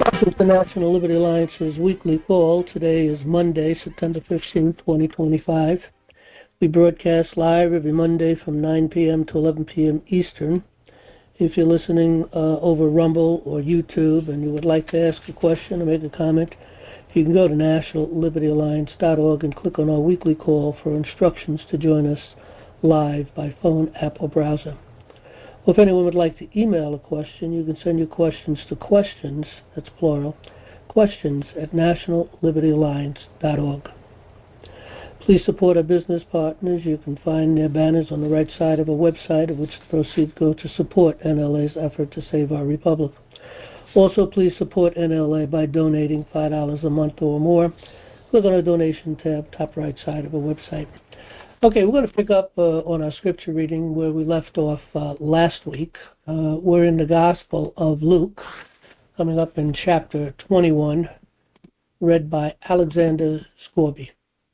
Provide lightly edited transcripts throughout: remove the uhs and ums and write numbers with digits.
Welcome to National Liberty Alliance's weekly call. Today is Monday, September 15, 2025. We broadcast live every Monday from 9 p.m. to 11 p.m. Eastern. If you're listening over Rumble or YouTube and you would like to ask a question or make a comment, you can go to nationallibertyalliance.org and click on our weekly call for instructions to join us live by phone, app, or browser. Or if anyone would like to email a question, you can send your questions to questions, that's plural, questions at nationallibertyalliance.org. Please support our business partners. You can find their banners on the right side of our website, of which the proceeds go to support NLA's effort to save our republic. Also, please support NLA by donating $5 a month or more. Click on our donation tab, top right side of our website. Okay, we're going to pick up on our scripture reading where we left off last week. We're in the Gospel of Luke, coming up in chapter 21, read by Alexander Scorby.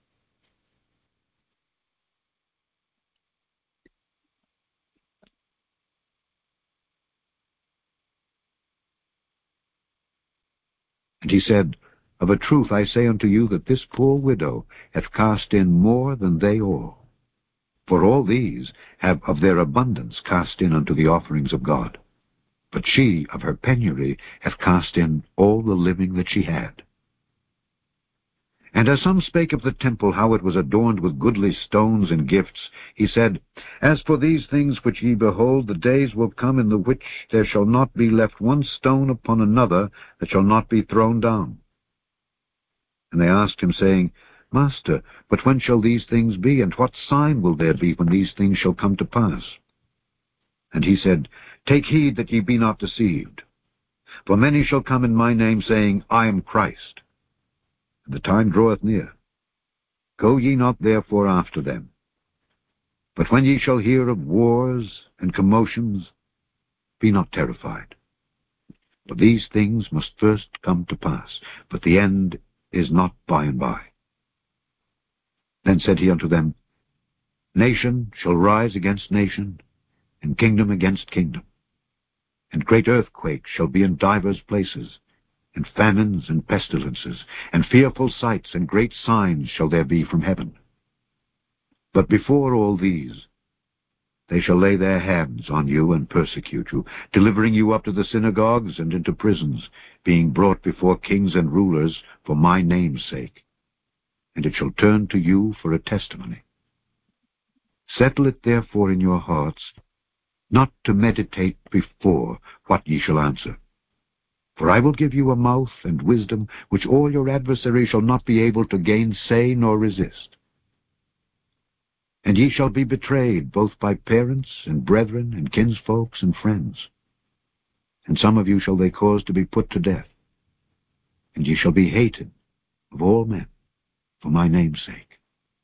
And he said, Of a truth I say unto you that this poor widow hath cast in more than they all. For all these have of their abundance cast in unto the offerings of God. But she of her penury hath cast in all the living that she had. And as some spake of the temple, how it was adorned with goodly stones and gifts, he said, As for these things which ye behold, the days will come in the which there shall not be left one stone upon another that shall not be thrown down. And they asked him, saying, Master, but when shall these things be, and what sign will there be when these things shall come to pass? And he said, Take heed that ye be not deceived. For many shall come in my name, saying, I am Christ. And the time draweth near. Go ye not therefore after them. But when ye shall hear of wars and commotions, be not terrified. For these things must first come to pass, but the end is not by and by. Then said he unto them, Nation shall rise against nation, and kingdom against kingdom. And great earthquakes shall be in divers places, and famines and pestilences, and fearful sights and great signs shall there be from heaven. But before all these, they shall lay their hands on you and persecute you, delivering you up to the synagogues and into prisons, being brought before kings and rulers for my name's sake. And it shall turn to you for a testimony. Settle it therefore in your hearts, not to meditate before what ye shall answer. For I will give you a mouth and wisdom, which all your adversaries shall not be able to gainsay nor resist. And ye shall be betrayed both by parents and brethren and kinsfolks and friends. And some of you shall they cause to be put to death. And ye shall be hated of all men for my name's sake.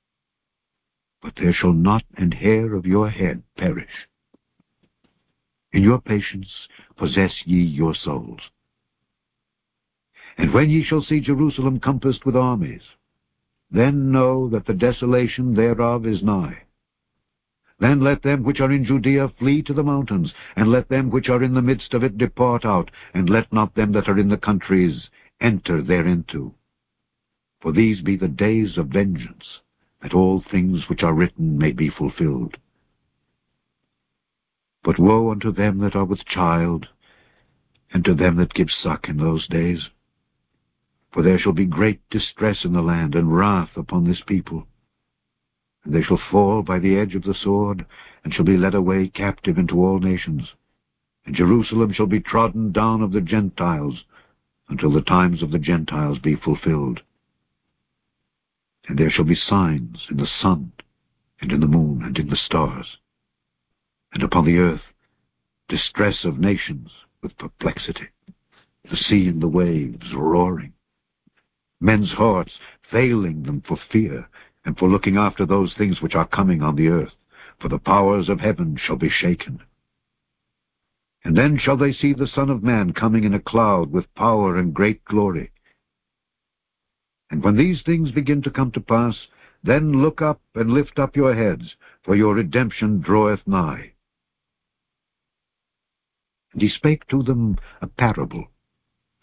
But there shall not an hair of your head perish. In your patience possess ye your souls. And when ye shall see Jerusalem compassed with armies, then know that the desolation thereof is nigh. Then let them which are in Judea flee to the mountains, and let them which are in the midst of it depart out, and let not them that are in the countries enter thereinto. For these be the days of vengeance, that all things which are written may be fulfilled. But woe unto them that are with child, and to them that give suck in those days. For there shall be great distress in the land, and wrath upon this people. And they shall fall by the edge of the sword, and shall be led away captive into all nations. And Jerusalem shall be trodden down of the Gentiles, until the times of the Gentiles be fulfilled. And there shall be signs in the sun, and in the moon, and in the stars. And upon the earth distress of nations with perplexity, the sea and the waves roaring, men's hearts failing them for fear, and for looking after those things which are coming on the earth, for the powers of heaven shall be shaken. And then shall they see the Son of Man coming in a cloud with power and great glory. And when these things begin to come to pass, then look up and lift up your heads, for your redemption draweth nigh. And he spake to them a parable.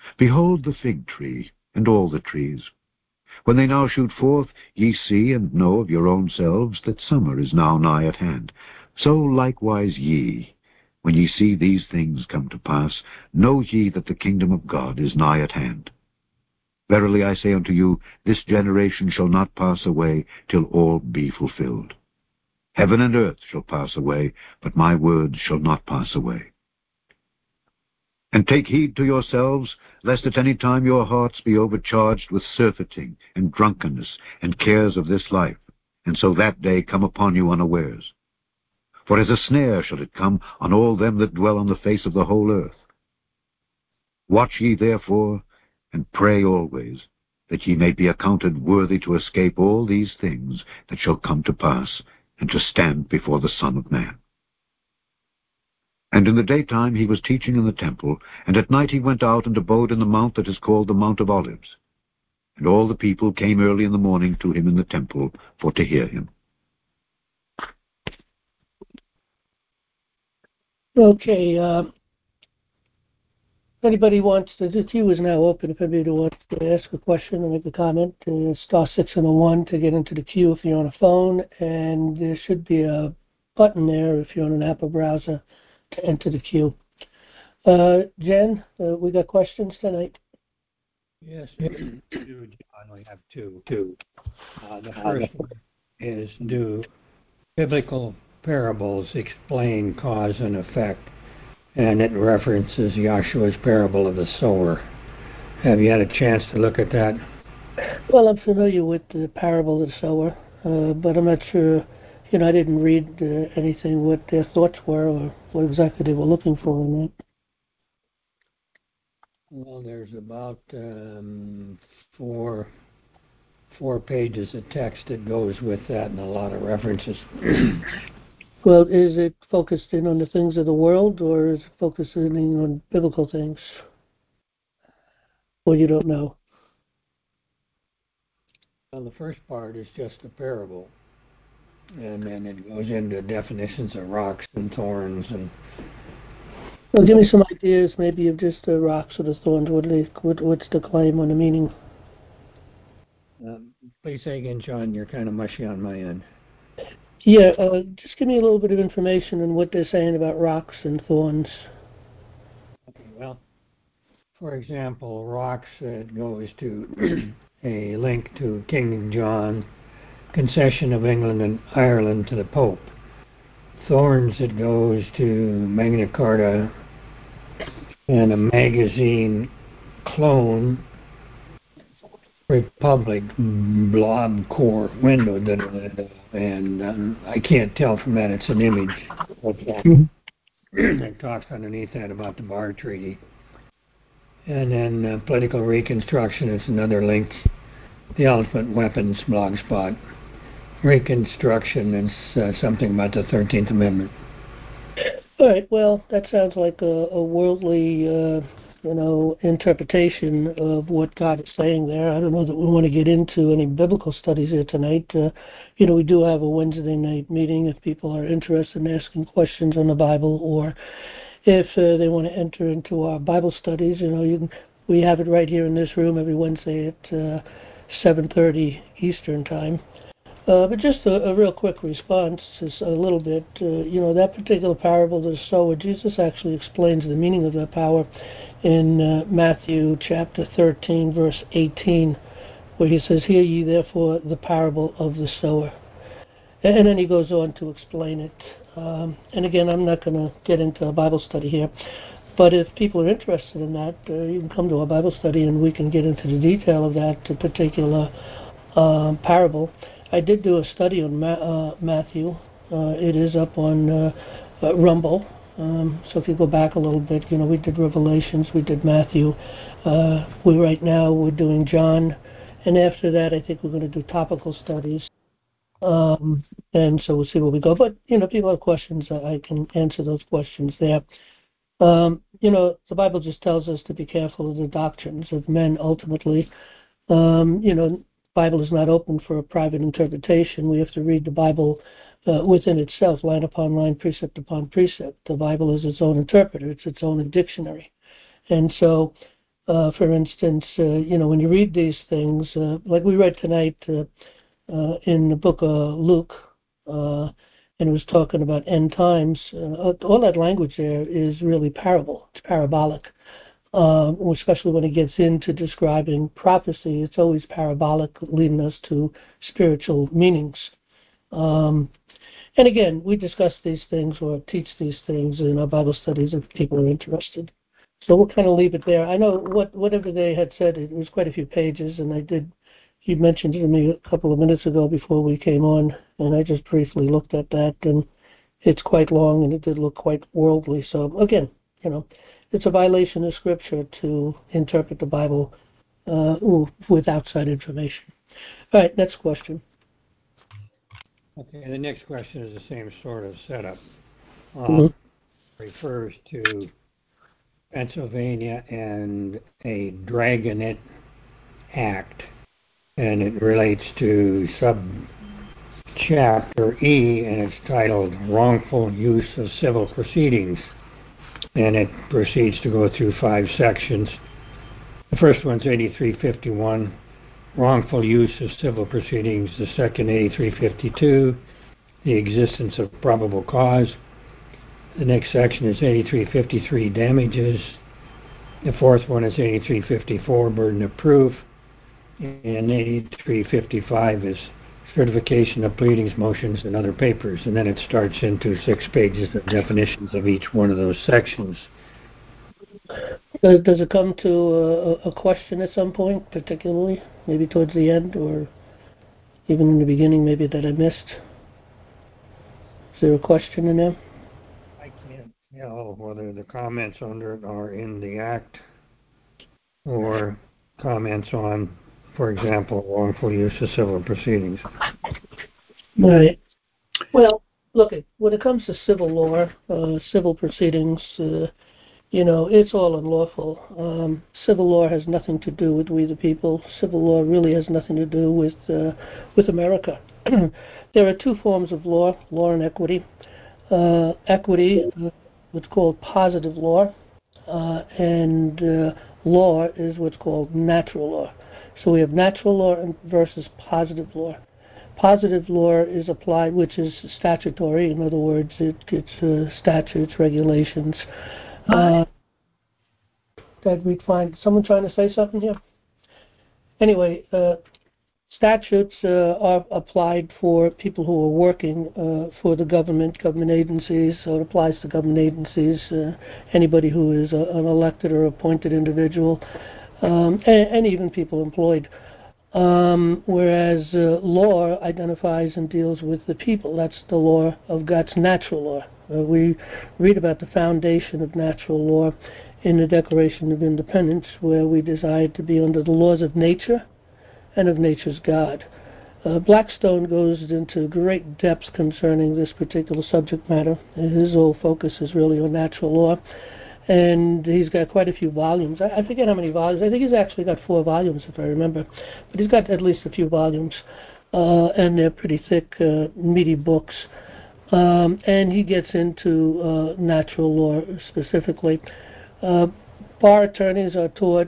Behold the fig tree, and all the trees. When they now shoot forth, ye see and know of your own selves that summer is now nigh at hand. So likewise ye, when ye see these things come to pass, know ye that the kingdom of God is nigh at hand. Verily I say unto you, this generation shall not pass away till all be fulfilled. Heaven and earth shall pass away, but my words shall not pass away. And take heed to yourselves, lest at any time your hearts be overcharged with surfeiting, and drunkenness, and cares of this life, and so that day come upon you unawares. For as a snare shall it come on all them that dwell on the face of the whole earth. Watch ye therefore, and pray always, that ye may be accounted worthy to escape all these things that shall come to pass, and to stand before the Son of Man. And in the daytime he was teaching in the temple, and at night he went out and abode in the mount that is called the Mount of Olives. And all the people came early in the morning to him in the temple for to hear him. Okay, anybody wants to, the queue is now open. If anybody wants to ask a question or make a comment, star 6 and a 1 to get into the queue if you're on a phone, and there should be a button there if you're on an Apple browser to enter the queue. Jen, we got questions tonight? Yes, we do, John. We have two. The first one is, do biblical parables explain cause and effect? And it references Joshua's parable of the sower. Have you had a chance to look at that? Well, I'm familiar with the parable of the sower, but I'm not sure. I didn't read anything what their thoughts were or what exactly they were looking for in that. Well, there's about four pages of text that goes with that and a lot of references. Well, is it focused in on the things of the world, or is it focusing on biblical things? Well, you don't know. Well, the first part is just a parable. And then it goes into definitions of rocks and thorns. And well, give me some ideas, maybe of just the rocks or the thorns. What's the claim on the meaning? Please say again, John. You're kind of mushy on my end. Yeah, just give me a little bit of information on what they're saying about rocks and thorns. Okay, well, for example, rocks, it goes to a link to King John, concession of England and Ireland to the Pope. Thorns, it goes to Magna Carta and a magazine clone, Republic blob core window, and I can't tell from that, it's an image that talks underneath that about the Bar Treaty. And then political reconstruction is another link. The Elephant Weapons blogspot. Reconstruction is something about the 13th Amendment. All right, well, that sounds like a worldly interpretation of what God is saying there. I don't know that we want to get into any biblical studies here tonight. We do have a Wednesday night meeting if people are interested in asking questions on the Bible, or if they want to enter into our Bible studies. We have it right here in this room every Wednesday at 7:30 Eastern Time. But just a real quick response is a little bit, that particular parable of the sower, Jesus actually explains the meaning of that power in Matthew chapter 13, verse 18, where he says, "Hear ye therefore the parable of the sower." And then he goes on to explain it. And again, I'm not going to get into a Bible study here, but if people are interested in that, you can come to a Bible study and we can get into the detail of that particular parable. I did do a study on Matthew. It is up on Rumble. So if you go back a little bit, we did Revelations, we did Matthew. Right now we're doing John. And after that, I think we're going to do topical studies. And so we'll see where we go. But, if people have questions, I can answer those questions there. The Bible just tells us to be careful of the doctrines of men ultimately. Bible is not open for a private interpretation. We have to read the Bible within itself, line upon line, precept upon precept. The Bible is its own interpreter. It's its own dictionary. And so For instance, when you read these things, like we read tonight in the book of Luke, and it was talking about end times, all that language there is really parable. It's parabolic. Especially when it gets into describing prophecy, it's always parabolic, leading us to spiritual meanings. And again, we discuss these things or teach these things in our Bible studies if people are interested. So we'll kind of leave it there. I know whatever they had said, it was quite a few pages, and you mentioned it to me a couple of minutes ago before we came on, and I just briefly looked at that, and it's quite long, and it did look quite worldly. So again, it's a violation of Scripture to interpret the Bible with outside information. All right, next question. Okay, the next question is the same sort of setup. Refers to Pennsylvania and a Dragonet Act, and it relates to subchapter E, and it's titled Wrongful Use of Civil Proceedings. And it proceeds to go through 5 sections. The first one's 8351, wrongful use of civil proceedings. The second, 8352, the existence of probable cause. The next section is 8353, damages. The fourth one is 8354, burden of proof. And 8355 is certification of pleadings, motions, and other papers. And then it starts into 6 pages of definitions of each one of those sections. Does it come to a question at some point, particularly? Maybe towards the end, or even in the beginning, maybe that I missed? Is there a question in there? I can't tell whether the comments under it are in the Act or comments on, for example, wrongful use of civil proceedings. Right. Well, look, when it comes to civil law, civil proceedings, it's all unlawful. Civil law has nothing to do with we the people. Civil law really has nothing to do with America. There are 2 forms of law and equity. Equity, what's called positive law, and law is what's called natural law. So we have natural law versus positive law. Positive law is applied, which is statutory. In other words, it's statutes, regulations. That we'd find someone trying to say something here. Anyway, statutes are applied for people who are working for the government agencies. So it applies to government agencies, anybody who is an elected or appointed individual, and even people employed. Whereas law identifies and deals with the people. That's the law of God's natural law. We read about the foundation of natural law in the Declaration of Independence, where we desired to be under the laws of nature and of nature's God. Blackstone goes into great depth concerning this particular subject matter. His whole focus is really on natural law. And he's got quite a few volumes. I forget how many volumes. I think he's actually got 4 volumes, if I remember. But he's got at least a few volumes. And they're pretty thick, meaty books. And he gets into natural law specifically. Bar attorneys are taught,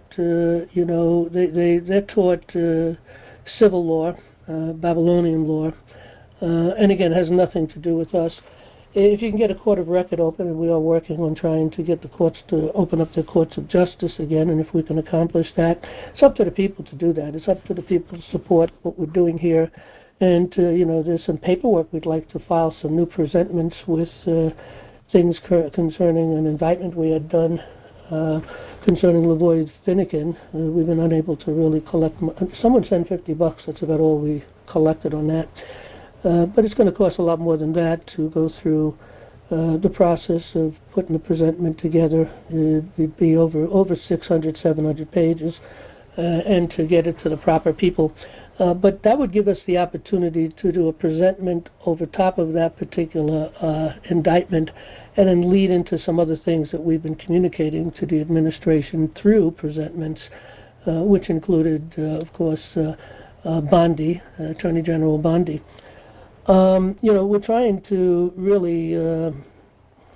they're taught civil law, Babylonian law. And again, it has nothing to do with us. If you can get a court of record open, and we are working on trying to get the courts to open up their courts of justice again, and if we can accomplish that, it's up to the people to do that. It's up to the people to support what we're doing here. And, there's some paperwork we'd like to file, some new presentments with things concerning an indictment we had done concerning Lavoie Finnegan. We've been unable to really collect. Someone sent $50. That's about all we collected on that. But it's going to cost a lot more than that to go through the process of putting the presentment together. It'd be over 600, 700 pages, and to get it to the proper people. But that would give us the opportunity to do a presentment over top of that particular indictment, and then lead into some other things that we've been communicating to the administration through presentments, which included, of course, Bondi, Attorney General Bondi. We're trying to really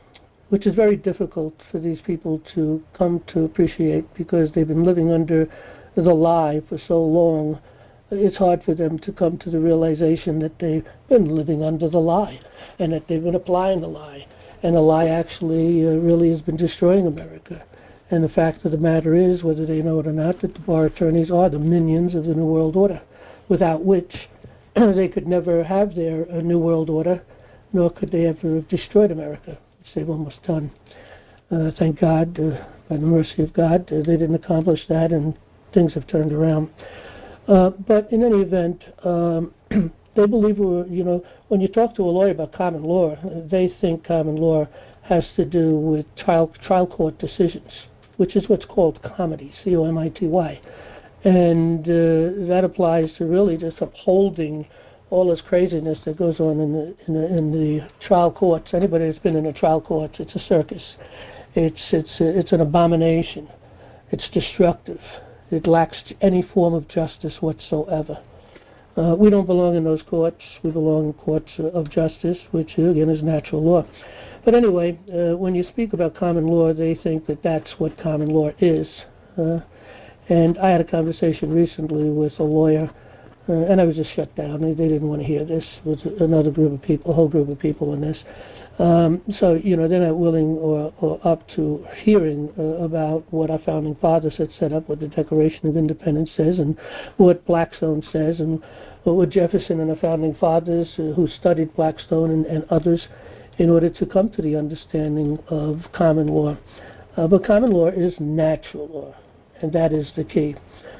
which is very difficult for these people to come to appreciate because they've been living under the lie for so long. It's hard for them to come to the realization that they've been living under the lie and that they've been applying the lie. And the lie actually really has been destroying America. And the fact of the matter is, whether they know it or not, that the bar attorneys are the minions of the New World Order, without which they could never have their New World Order, nor could they ever have destroyed America, which they've almost done. Thank God, by the mercy of God, they didn't accomplish that, and things have turned around. But in any event, they believe, when you talk to a lawyer about common law, they think common law has to do with trial court decisions, which is what's called comity, C-O-M-I-T-Y. And that applies to really just upholding all this craziness that goes on in the trial courts. Anybody that's been in a trial court, it's a circus. It's an abomination. It's destructive. It lacks any form of justice whatsoever. We don't belong in those courts. We belong in courts of justice, which, again, is natural law. But anyway, when you speak about common law, they think that that's what common law is. And I had a conversation recently with a lawyer, and I was just shut down. They didn't want to hear this. It was another group of people, a whole group of people in this. So, they're not willing or up to hearing about what our founding fathers had set up, what the Declaration of Independence says, and what Blackstone says, and what Jefferson and the founding fathers who studied Blackstone and others in order to come to the understanding of common law. But common law is natural law, and that is the key.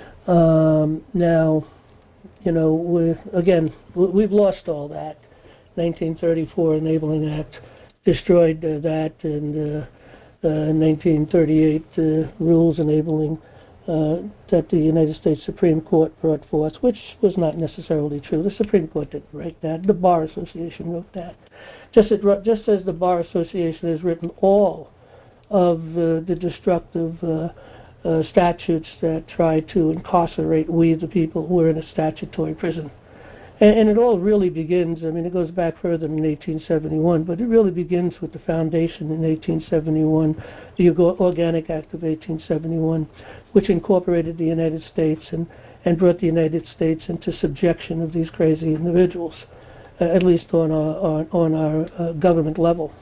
Now, we've lost all that. 1934 Enabling Act destroyed that, and 1938 rules enabling that the United States Supreme Court brought forth, which was not necessarily true. The Supreme Court didn't write that. The Bar Association wrote that. Just as the Bar Association has written all of the destructive statutes that try to incarcerate we, the people who are in a statutory prison. And it all really begins, it goes back further than 1871, but it really begins with the foundation in 1871, the Organic Act of 1871, which incorporated the United States and brought the United States into subjection of these crazy individuals, at least on our government level.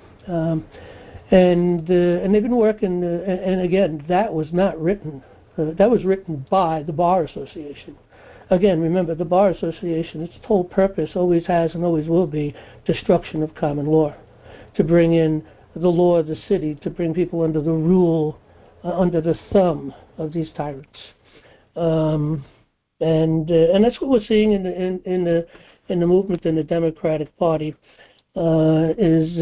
And they've been working, and again, that was not written. That was written by the Bar Association. Again, remember, the Bar Association, its whole purpose always has and always will be destruction of common law, to bring in the law of the city, to bring people under the rule, under the thumb of these tyrants. And that's what we're seeing in the movement in the Democratic Party. They're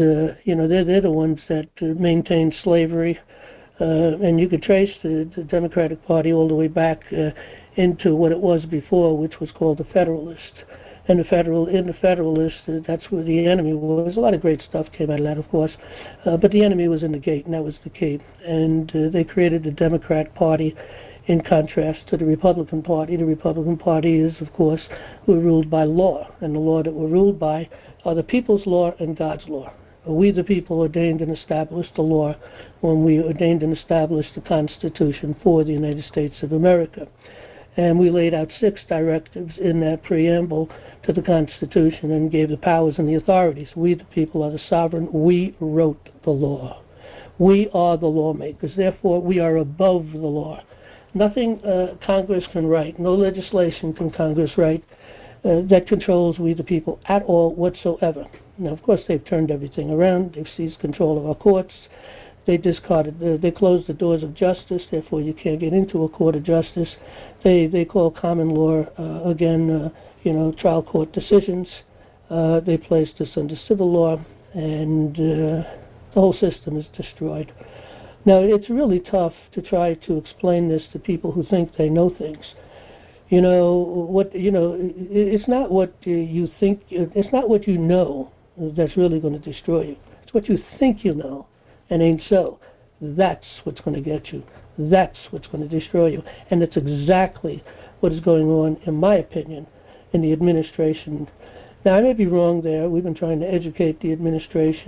the ones that maintain slavery, and you could trace the Democratic Party all the way back into what it was before, which was called the Federalist. And in the Federalist, that's where the enemy was. A lot of great stuff came out of that, of course, but the enemy was in the gate, and that was the key. And they created the Democrat Party in contrast to the Republican Party. The Republican Party is, of course, we're ruled by law, and the law that we're ruled by are the people's law and God's law. We, the people, ordained and established the law when we ordained and established the Constitution for the United States of America. And we laid out 6 directives in that preamble to the Constitution and gave the powers and the authorities. We, the people, are the sovereign. We wrote the law. We are the lawmakers. Therefore, we are above the law. Nothing Congress can write, no legislation can Congress write that controls we, the people, at all whatsoever. Now, of course, they've turned everything around. They've seized control of our courts. They closed the doors of justice, therefore you can't get into a court of justice. They call common law, trial court decisions. They placed us under civil law, and the whole system is destroyed. Now, it's really tough to try to explain this to people who think they know things. It's not what you think, it's not what you know that's really going to destroy you. It's what you think you know. And ain't so. That's what's going to get you. That's what's going to destroy you. And that's exactly what is going on, in my opinion, in the administration. Now, I may be wrong there. We've been trying to educate the administration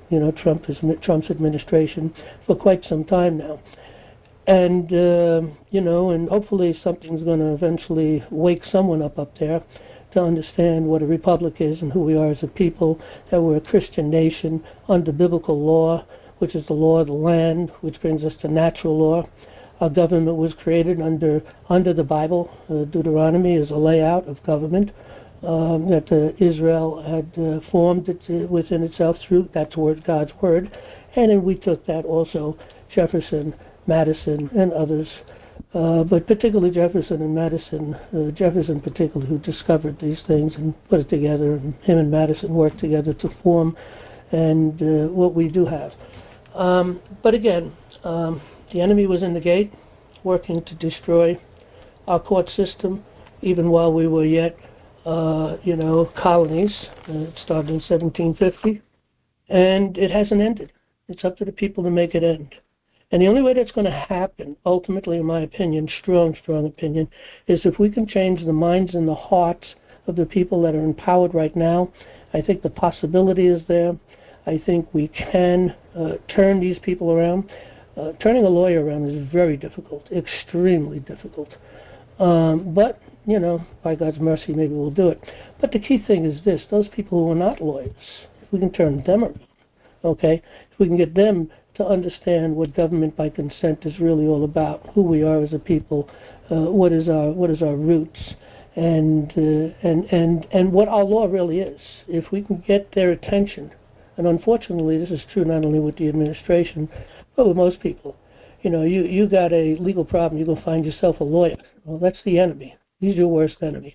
Trump's administration for quite some time now. And, and hopefully something's going to eventually wake someone up there to understand what a republic is and who we are as a people, that we're a Christian nation under biblical law, which is the law of the land, which brings us to natural law. Our government was created under the Bible. Deuteronomy is a layout of government that Israel had formed within itself through God's word. And then we took that also, Jefferson, Madison, and others, but particularly Jefferson and Madison, Jefferson particularly, who discovered these things and put it together, and him and Madison worked together to form and what we do have. But again, the enemy was in the gate, working to destroy our court system, even while we were yet, colonies. It started in 1750, and it hasn't ended. It's up to the people to make it end. And the only way that's going to happen, ultimately, in my opinion, strong opinion, is if we can change the minds and the hearts of the people that are empowered right now. I think the possibility is there. I think we can turn these people around. Turning a lawyer around is very difficult, extremely difficult. But, by God's mercy, maybe we'll do it. But the key thing is this: those people who are not lawyers, if we can turn them around, okay? If we can get them to understand what government by consent is really all about, who we are as a people, what is our roots, and what our law really is. If we can get their attention, and unfortunately this is true not only with the administration, but with most people. You got a legal problem, you go find yourself a lawyer. Well, that's the enemy. He's your worst enemy.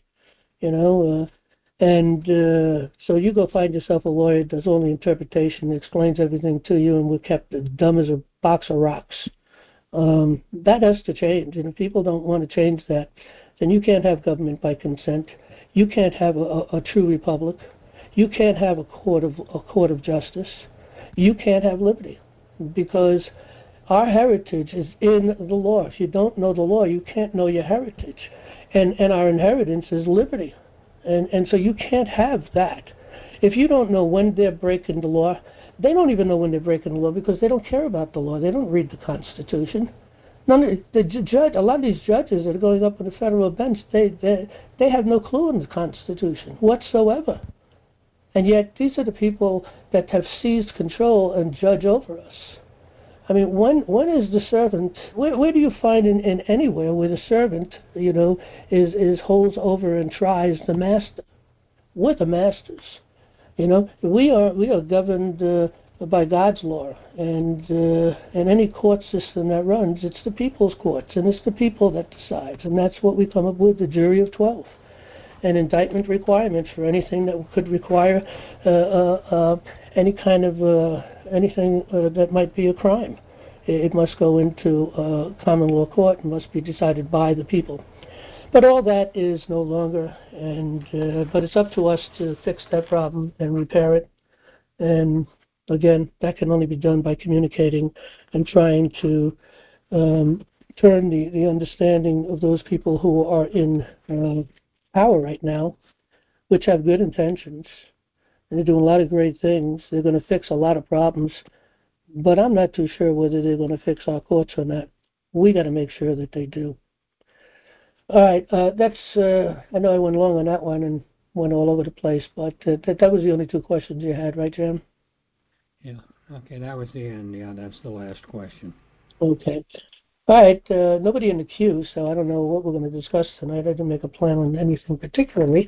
So you go find yourself a lawyer, does all the interpretation, explains everything to you, and we're kept as dumb as a box of rocks. That has to change, and if people don't want to change that, then you can't have government by consent. You can't have a true republic. You can't have a court of justice. You can't have liberty, because our heritage is in the law. If you don't know the law, you can't know your heritage, and our inheritance is liberty. And so you can't have that. If you don't know when they're breaking the law, they don't even know when they're breaking the law, because they don't care about the law. They don't read the Constitution. A lot of these judges that are going up on the federal bench, they have no clue in the Constitution whatsoever. And yet these are the people that have seized control and judge over us. I mean, when is the servant? Where do you find in anywhere where the servant, is holds over and tries the master? We're the masters. We are governed by God's law, and any court system that runs, it's the people's courts, and it's the people that decides, and that's what we come up with, the jury of 12. And indictment requirements for anything that could require any kind of anything that might be a crime. It must go into common law court and must be decided by the people. But all that is no longer, but it's up to us to fix that problem and repair it. And again, that can only be done by communicating and trying to turn the understanding of those people who are in power right now, which have good intentions, and they're doing a lot of great things. They're going to fix a lot of problems, but I'm not too sure whether they're going to fix our courts or not. We got to make sure that they do. All right, that's. I know I went long on that one and went all over the place, but that was the only two questions you had, right, Jim? Yeah. Okay, that was the end. Yeah, that's the last question. Okay. All right, nobody in the queue, so I don't know what we're going to discuss tonight. I didn't make a plan on anything particularly,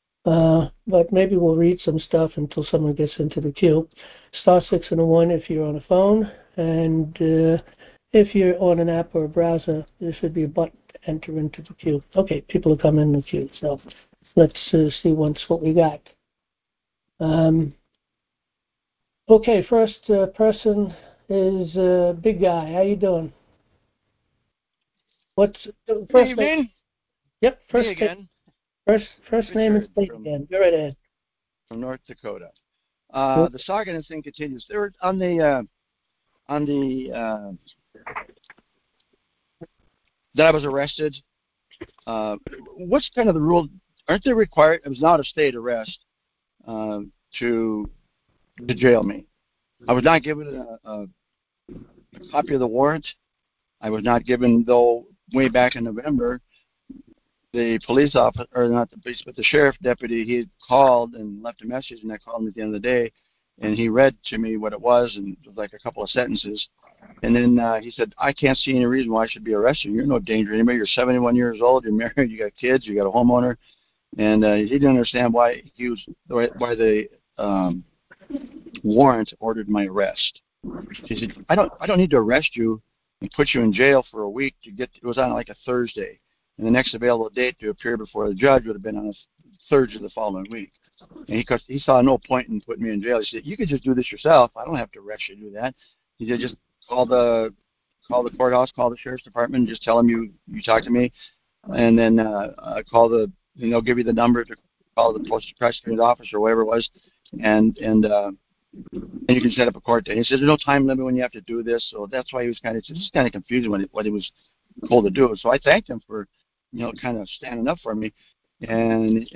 but maybe we'll read some stuff until someone gets into the queue. *6 and a 1 if you're on a phone, and if you're on an app or a browser, there should be a button to enter into the queue. Okay, people are coming in the queue, so let's see once what we got. Okay, first person is Big Guy. How you doing? What's first name? Yep, first again. First name and state again. Go right ahead. From North Dakota. The saga and thing continues. There were on the that I was arrested. What's kind of the rule? Aren't they required? It was not a state arrest to jail me. I was not given a copy of the warrant. I was not given, though, way back in November, the police officer, or not the police, but the sheriff deputy, he had called and left a message, and I called him at the end of the day, and he read to me what it was, and it was like a couple of sentences. And then he said, I can't see any reason why I should be arrested. You're no danger to anybody. You're 71 years old. You're married. You got kids. You got a homeowner. And he didn't understand why the warrant ordered my arrest. He said, I don't need to arrest you and put you in jail for a week to get. It was on like a Thursday, and the next available date to appear before the judge would have been on a Thursday of the following week. And he saw no point in putting me in jail. He said, you could just do this yourself. I don't have to arrest you to do that. He said, just call the courthouse, call the sheriff's department, and just tell them you talked to me, and then they'll give you the number to call the prosecutor's office or whatever it was, and you can set up a court date. He says there's no time limit when you have to do this, so that's why he was kind of confused what he was told to do. So I thanked him for, kind of standing up for me, and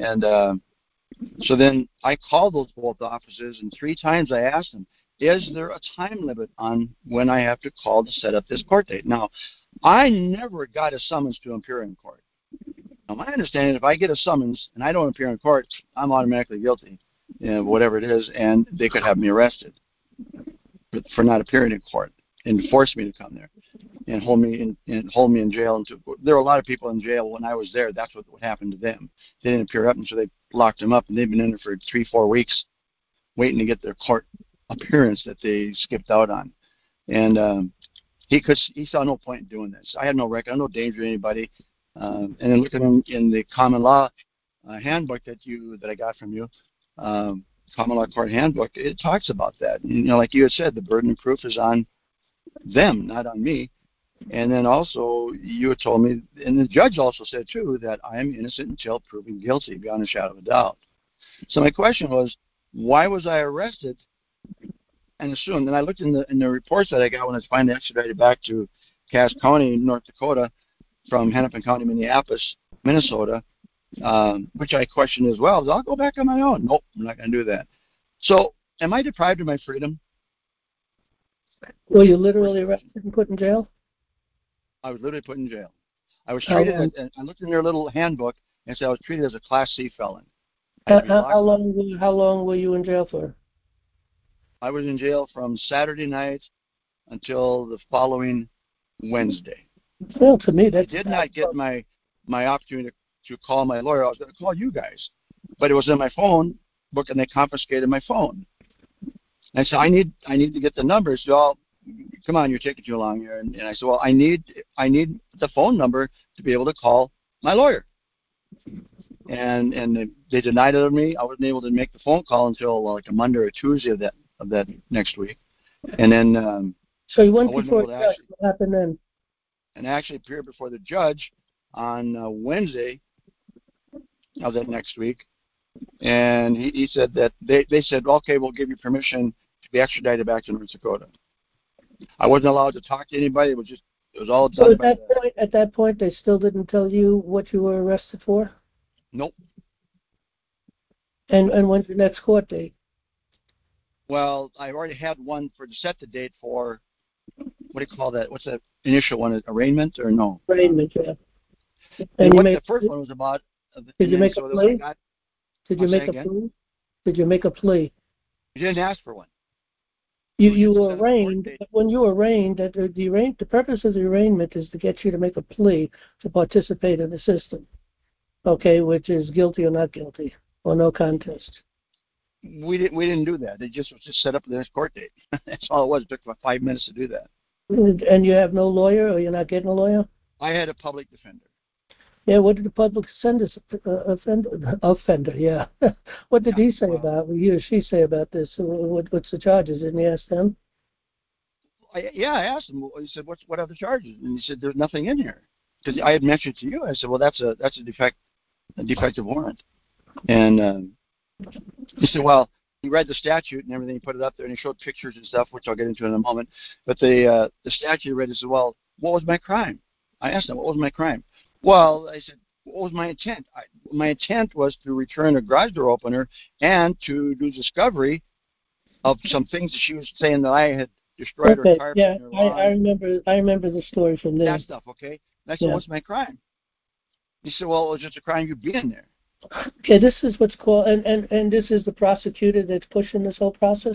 so then I called those both offices, and 3 times I asked them, is there a time limit on when I have to call to set up this court date? Now, I never got a summons to appear in court. Now, my understanding, if I get a summons and I don't appear in court, I'm automatically guilty, whatever it is, and they could have me arrested for not appearing in court and force me to come there and hold me in jail. There were a lot of people in jail when I was there. That's what happened to them. They didn't appear up, and so they locked them up, and they've been in there for 3-4 weeks waiting to get their court appearance that they skipped out on. And he saw no point in doing this. I had no record, no danger to anybody. And then looking in the common law handbook that I got from you, common law court handbook, it talks about that. Like you had said, the burden of proof is on them, not on me. And then also you had told me, and the judge also said too, that I am innocent until proven guilty beyond a shadow of a doubt. So my question was, why was I arrested and assumed? And I looked in the reports that I got when I was finally extradited back to Cass County, North Dakota, from Hennepin County, Minneapolis, Minnesota, which I questioned as well. I'll go back on my own. Nope, I'm not going to do that. So, am I deprived of my freedom? Were you literally arrested and put in jail? I was literally put in jail. I was treated, and I looked in their little handbook and said I was treated as a Class C felon. How long were you in jail for? I was in jail from Saturday night until the following Wednesday. Well, to me, I did not get my opportunity to call my lawyer. I was going to call you guys, but it was in my phone book, and they confiscated my phone. And so I need to get the numbers. So, come on, you're taking too long here. And I said, well, I need the phone number to be able to call my lawyer. And they denied it of me. I wasn't able to make the phone call until like a Monday or Tuesday of that next week. And then so you went before the judge. What happened then? And I actually appeared before the judge on Wednesday of that next week. And he said that they said, okay, we'll give you permission to be extradited back to North Dakota. I wasn't allowed to talk to anybody. It was all done. So at that point, they still didn't tell you what you were arrested for? Nope. And when's your next court date? Well, I already had one to set the date for, what do you call that? What's that initial one? Arraignment or no? Arraignment, yeah. And what the first one was about. Did you make a plea? Did you make a plea? Did you make a plea? You didn't ask for one. You were arraigned. When you were arraigned, the purpose of the arraignment is to get you to make a plea to participate in the system, okay, which is guilty or not guilty, or no contest. We didn't do that. It just was set up the next court date. That's all it was. It took about 5 minutes to do that. And you have no lawyer, or you're not getting a lawyer? I had a public defender. Yeah, what did the public offender? Yeah, what did he say about? He or she say about this? What's the charges? Didn't he ask them? I asked him. He said, "What are the charges?" And he said, "There's nothing in here." Because I had mentioned to you. I said, "Well, that's a defective warrant." And he said, "Well, he read the statute and everything. He put it up there, and he showed pictures and stuff, which I'll get into in a moment. But the statute read. He said, "Well, what was my crime?" I asked him, "What was my crime?" Well, I said, what was my intent? My intent was to return a garage door opener and to do discovery of some things that she was saying that I had destroyed her Okay, carpet yeah, and her I lawn. remember the story from there. That stuff, okay? And I said, Yeah. what's my crime? He said, well, it was just a crime you being there. Okay, this is what's called, and this is the prosecutor that's pushing this whole process?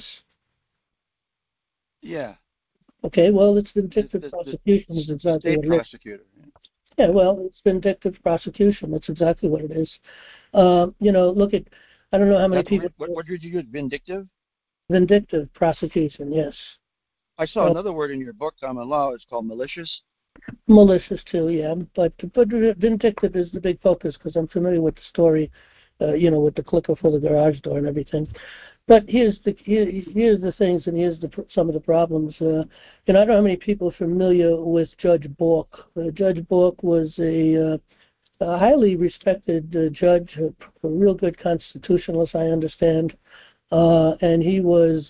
Yeah. Okay, well, it's vindictive prosecution is The exactly state what it is. prosecutor. Yeah, well, it's vindictive prosecution. That's exactly what it is. Look at, I don't know how many people... What did you use, vindictive? Vindictive prosecution, yes. I saw another word in your book, Common Law. It's called malicious. Malicious too, yeah. But vindictive is the big focus because I'm familiar with the story, with the clicker for the garage door and everything. But here's the things, and here's some of the problems. I don't know how many people are familiar with Judge Bork. Judge Bork was a highly respected judge, a real good constitutionalist, I understand, and he was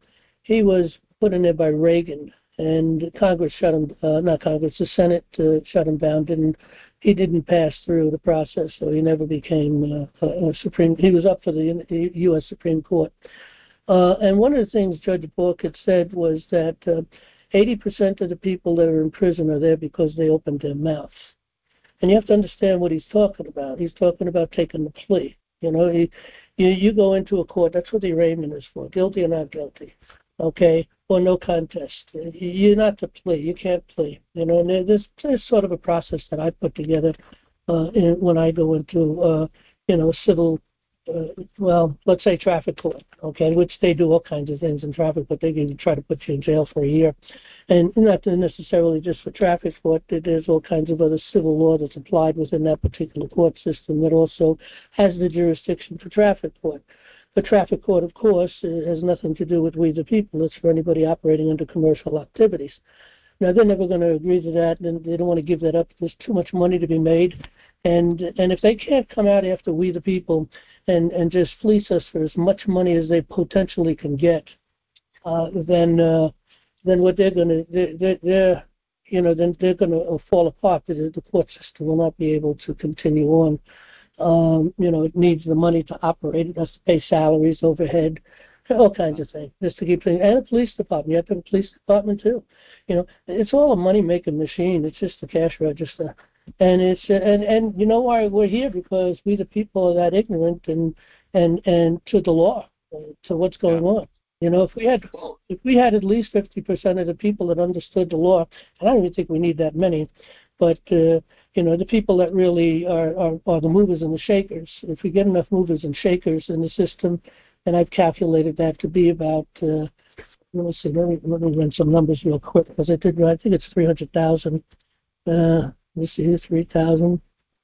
put in there by Reagan, and Congress shut him. Not Congress, the Senate shut him down. He didn't pass through the process, so he never became a Supreme. He was up for the U.S. Supreme Court. And one of the things Judge Bork had said was that 80% of the people that are in prison are there because they opened their mouths. And you have to understand what he's talking about. He's talking about taking the plea. You go into a court. That's what the arraignment is for: guilty or not guilty. Okay, or no contest. You're not to plea. You can't plea. And there's sort of a process that I put together when I go into civil. Let's say traffic court, okay, which they do all kinds of things in traffic, but they can try to put you in jail for a year. And not necessarily just for traffic court, there's all kinds of other civil law that's applied within that particular court system that also has the jurisdiction for traffic court. The traffic court, of course, has nothing to do with we the people. It's for anybody operating under commercial activities. Now, they're never going to agree to that, and they don't want to give that up. There's too much money to be made. And if they can't come out after we the people and just fleece us for as much money as they potentially can get, then what they're going to then they're going to fall apart. The court system will not be able to continue on. It needs the money to operate. It has to pay salaries, overhead, all kinds of things, just to keep things. And a police department. You have to have a police department too. It's all a money-making machine. It's just a cash register. And it's and you know why we're here? Because we the people are that ignorant and to the law, to what's going on. If we had at least 50% of the people that understood the law, and I don't even think we need that many, but the people that really are the movers and the shakers. If we get enough movers and shakers in the system, and I've calculated that to be about let me run some numbers real quick because I think it's 300,000. Let me see, 3,000.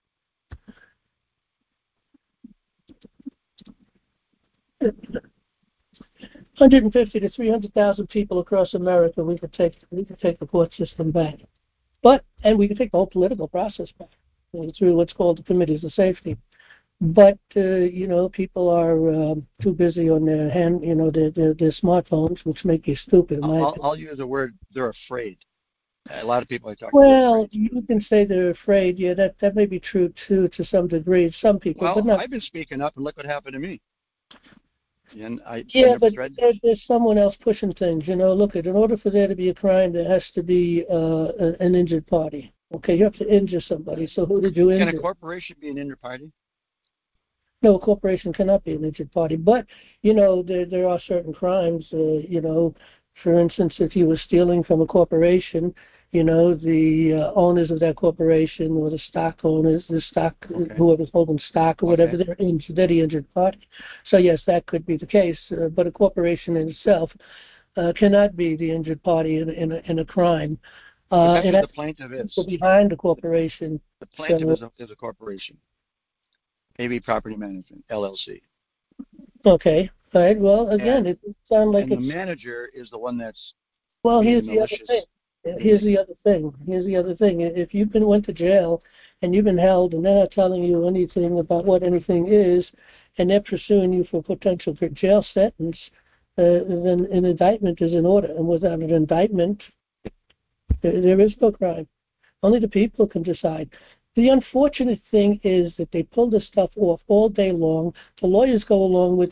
$150,000 to 300,000 people across America. We could take the court system back, and we could take the whole political process back through what's called the committees of safety. But people are too busy on their their smartphones, which make you stupid. I'll use the word. They're afraid. A lot of people I talk to. Well, you can say they're afraid. Yeah, that may be true too, to some degree. Some people, well, but not. I've been speaking up, and look what happened to me. And but there's someone else pushing things. Look, in order for there to be a crime, there has to be an injured party. Okay, you have to injure somebody. So who did you injure? Can a corporation be an injured party? No, a corporation cannot be an injured party. But there are certain crimes. For instance, if you were stealing from a corporation, the owners of that corporation or the stock owners, whoever's holding stock or whatever, they're the injured party. So yes, that could be the case. But a corporation in itself cannot be the injured party in a crime. That's what the plaintiff is. Behind the corporation. The plaintiff is a corporation. AB Property Management, LLC. Okay. All right. Well, again, it sounds like the manager is the one that's. Well, here's the other thing. Here's the other thing. If you've went to jail and you've been held and they're not telling you anything about what anything is, and they're pursuing you for potential jail sentence, then an indictment is in order. And without an indictment, there is no crime. Only the people can decide. The unfortunate thing is that they pull this stuff off all day long. The lawyers go along with it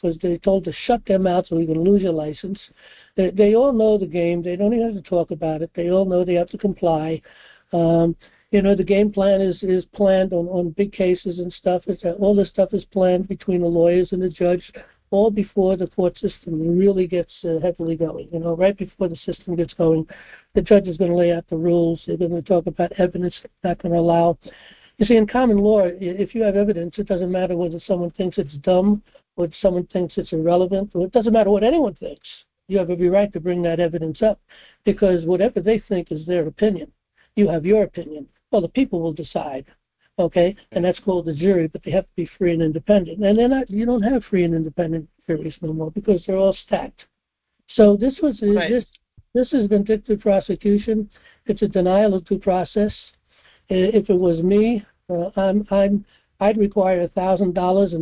because they're told to shut their mouths or you're going to lose your license. They all know the game. They don't even have to talk about it. They all know they have to comply. The game plan is planned on big cases and stuff. All this stuff is planned between the lawyers and the judge, all before the court system really gets heavily going. Right before the system gets going, the judge is going to lay out the rules. They're going to talk about evidence they're not going to allow. You see, in common law, if you have evidence, it doesn't matter whether someone thinks it's dumb or someone thinks it's irrelevant, or it doesn't matter what anyone thinks. You have every right to bring that evidence up, because whatever they think is their opinion. You have your opinion. Well, the people will decide, okay? And that's called the jury, but they have to be free and independent. And you don't have free and independent juries no more because they're all stacked. So this is vindictive prosecution. It's a denial of due process. If it was me, I'd require $1,000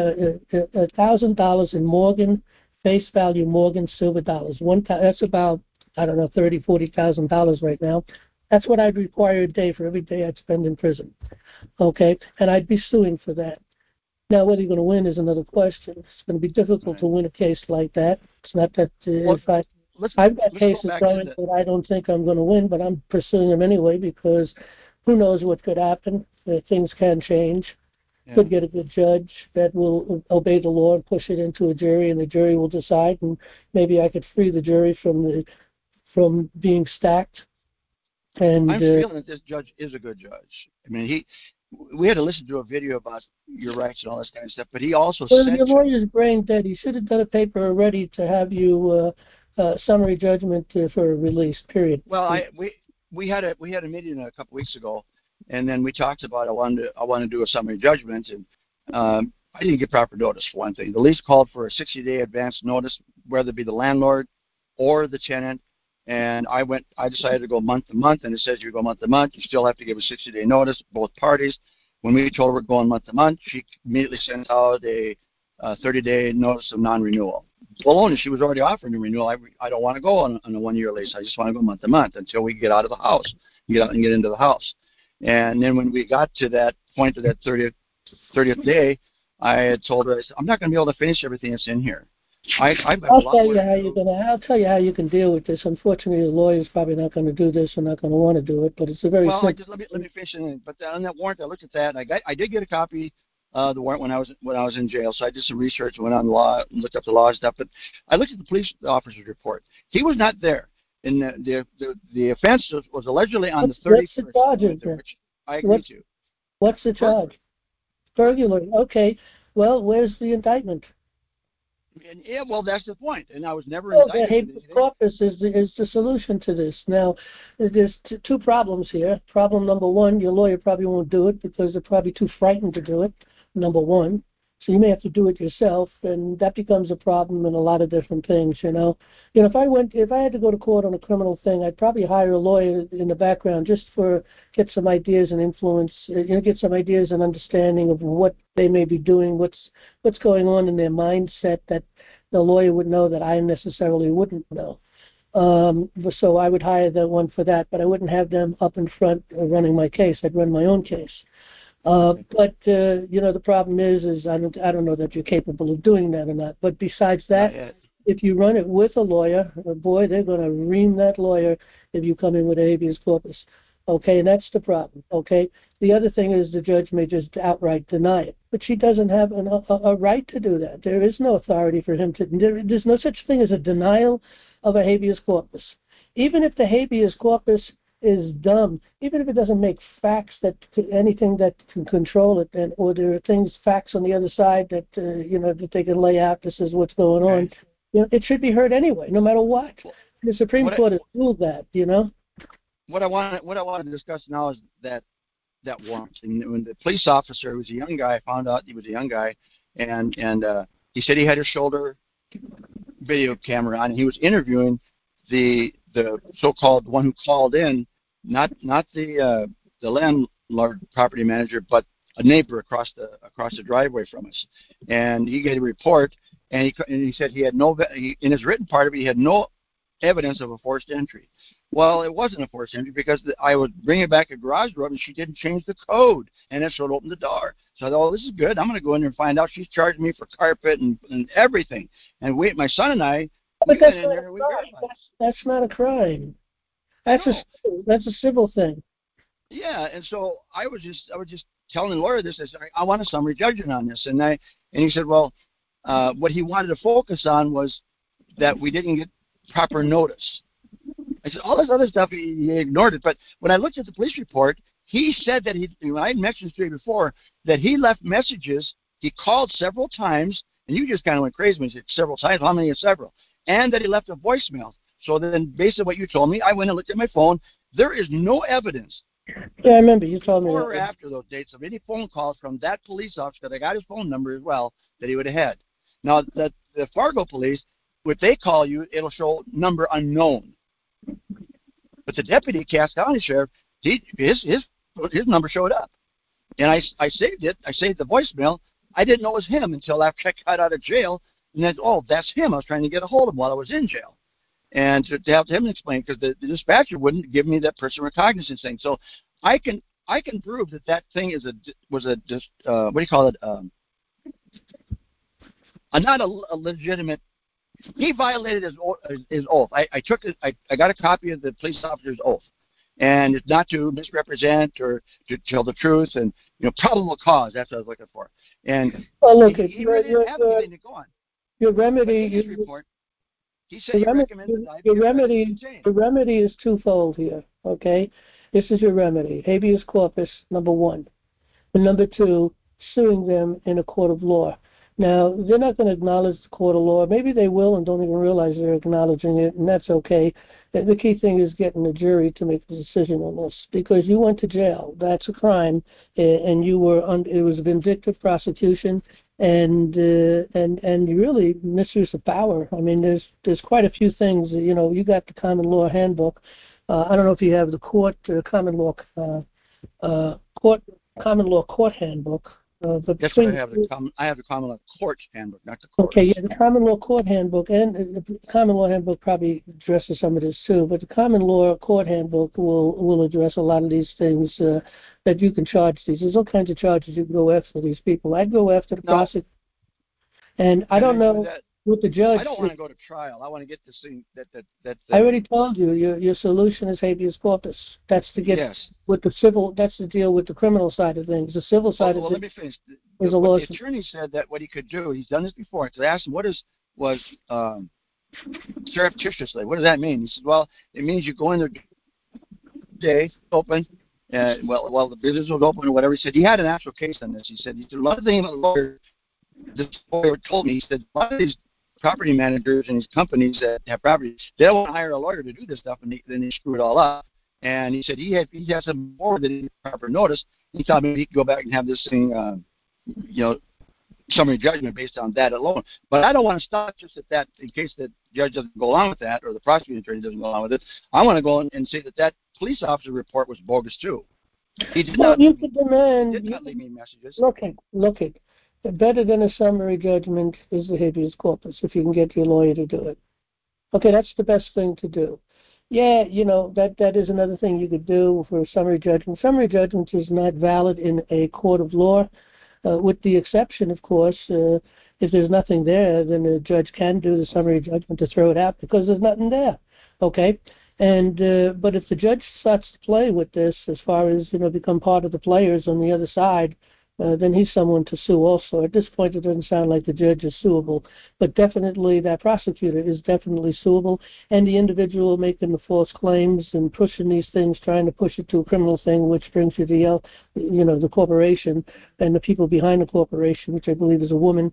in Morgan face value Morgan silver dollars. That's about $30,000-$40,000 right now. That's what I'd require a day for every day I'd spend in prison. Okay, and I'd be suing for that. Now, whether you're going to win is another question. It's going to be difficult to win a case like that. It's not that I've got cases going that I don't think I'm going to win, but I'm pursuing them anyway because who knows what could happen. Things can change. Yeah. Could get a good judge that will obey the law and push it into a jury, and the jury will decide, and maybe I could free the jury from being stacked. And I'm feeling that this judge is a good judge. I mean, we had to listen to a video about your rights and all this kind of stuff, but he also said... Well, your lawyer's brain dead. He should have done a paper already to have you summary judgment for release, period. Well, we had a meeting a couple weeks ago, and then we talked about I wanted to do a summary judgment, and I didn't get proper notice, for one thing. The lease called for a 60-day advance notice, whether it be the landlord or the tenant. And I decided to go month to month, and it says you go month to month. You still have to give a 60-day notice, both parties. When we told her we're going month to month, she immediately sent out a 30-day notice of non-renewal. Baloney, she was already offering a renewal. I don't want to go on a one-year lease. I just want to go month to month until we get out of the house, get out and get into the house. And then when we got to that point of that 30th day, I had told her, I said, I'm not going to be able to finish everything that's in here. I'll tell you how you can deal with this. Unfortunately, the lawyer's probably not going to do this or not going to want to do it, but it's a very let me finish it. But on that warrant, I looked at that, and I did get a copy of the warrant when I was in jail. So I did some research, went on law, looked up the law and stuff. But I looked at the police officer's report. He was not there, and the offense was allegedly on the 31st. What's the charge? Which I agree to. What's the charge? Burglary. Okay. Well, where's the indictment? And, yeah, well, that's the point. And I was never indicted. The habeas corpus is the solution to this. Now, there's two problems here. Problem number one, your lawyer probably won't do it because they're probably too frightened to do it, number one. So you may have to do it yourself, and that becomes a problem in a lot of different things, if I had to go to court on a criminal thing, I'd probably hire a lawyer in the background just get some ideas and influence, get some ideas and understanding of what they may be doing, what's going on in their mindset that the lawyer would know that I necessarily wouldn't know. So I would hire that one for that, but I wouldn't have them up in front running my case. I'd run my own case. But the problem is I don't know that you're capable of doing that or not. But besides that, if you run it with a lawyer, boy, they're going to ream that lawyer if you come in with habeas corpus. Okay, and that's the problem. Okay, the other thing is the judge may just outright deny it, but she doesn't have a right to do that. There is no authority for him to. There's no such thing as a denial of a habeas corpus, even if the habeas corpus is dumb, even if it doesn't make facts anything that can control it, or there are facts on the other side that that they can lay out. This is what's going on. It should be heard anyway, no matter what. The Supreme Court has ruled that. What I want to discuss now is that warrant. And when the police officer, who was a young guy, I found out he was a young guy, and he said he had his shoulder video camera on, and he was interviewing the so-called one who called in, not the landlord property manager, but a neighbor across the driveway from us. And he gave a report, and he said he had in his written part of it, he had no evidence of a forced entry. Well, it wasn't a forced entry because I would bring it back a garage door, and she didn't change the code, and it sort of opened the door. So I thought, oh, this is good. I'm going to go in there and find out. She's charged me for carpet and everything. And my son and I, we went in there and we verified. That's not a crime. That's a civil thing. Yeah, and so I was just telling the lawyer this. I said, I want a summary judgment on this, and he said, well, what he wanted to focus on was that we didn't get proper notice. I said, all this other stuff, he ignored it. But when I looked at the police report, he said that I had mentioned to you before, that he left messages. He called several times, and you just kind of went crazy when he said several times. How many is several? And that he left a voicemail. So then, based on what you told me, I went and looked at my phone. There is no evidence. Yeah, I remember you told me. Before or after those dates of any phone calls from that police officer, that I got his phone number as well, that he would have had. Now, the Fargo police, when they call you, it'll show number unknown. But the deputy, Cass County Sheriff, his number showed up. And I saved it. I saved the voicemail. I didn't know it was him until after I got out of jail. And then, oh, that's him. I was trying to get a hold of him while I was in jail. And to have him explain, because the dispatcher wouldn't give me that person recognizance thing. So I can prove that thing was a what do you call it? Not a legitimate. He violated his oath. I took it. I got a copy of the police officer's oath, and it's not to misrepresent or to tell the truth, and probable cause. That's what I was looking for. And look, he really didn't have anything to go on. Your remedy. His report. He said he recommended the remedy is twofold here. Okay, this is your remedy: habeas corpus, number one, and number two, suing them in a court of law. Now, they're not going to acknowledge the court of law. Maybe they will and don't even realize they're acknowledging it, and that's okay. The key thing is getting the jury to make the decision on this, because you went to jail. That's a crime, and you were it was a vindictive prosecution, and you really misuse of power. I mean, there's quite a few things. You got the common law handbook. I don't know if you have the common law court handbook. That's what I have. I have the common law court handbook, not the court. Okay, yeah, the common law court handbook, and the common law handbook probably addresses some of this too. But the common law court handbook will address a lot of these things that you can charge these. There's all kinds of charges you can go after these people. I'd go after the prosecutor, and I don't know what the judge. I don't want to go to trial. I want to get this thing that. I already told you your solution is habeas corpus. That's to get with the civil. That's to deal with the criminal side of things. The civil side of things. Let me finish. Is a lawsuit. The attorney said that what he could do. He's done this before. So I asked him was surreptitiously. What does that mean? He said, well, it means you go in there day open. Well, the business was open or whatever. He said he had an actual case on this. He said a lot of things about lawyers. This lawyer told me. He said a lot of these property managers and these companies that have property, they don't want to hire a lawyer to do this stuff, and then they screw it all up. And he said he had some more that he proper notice. He thought maybe he could go back and have this thing, summary judgment based on that alone. But I don't want to stop just at that in case the judge doesn't go along with that or the prosecuting attorney doesn't go along with it. I want to go and say that police officer report was bogus too. He did not. You could demand. Did not leave me messages. Look it. Better than a summary judgment is the habeas corpus, if you can get your lawyer to do it. Okay, that's the best thing to do. Yeah, that is another thing you could do for a summary judgment. Summary judgment is not valid in a court of law, with the exception, of course, if there's nothing there, then the judge can do the summary judgment to throw it out because there's nothing there. Okay? And but if the judge starts to play with this as far as, become part of the players on the other side, then he's someone to sue also. At this point, it doesn't sound like the judge is suable, but definitely that prosecutor is definitely suable, and the individual making the false claims and pushing these things, trying to push it to a criminal thing, which brings you to the corporation and the people behind the corporation, which I believe is a woman.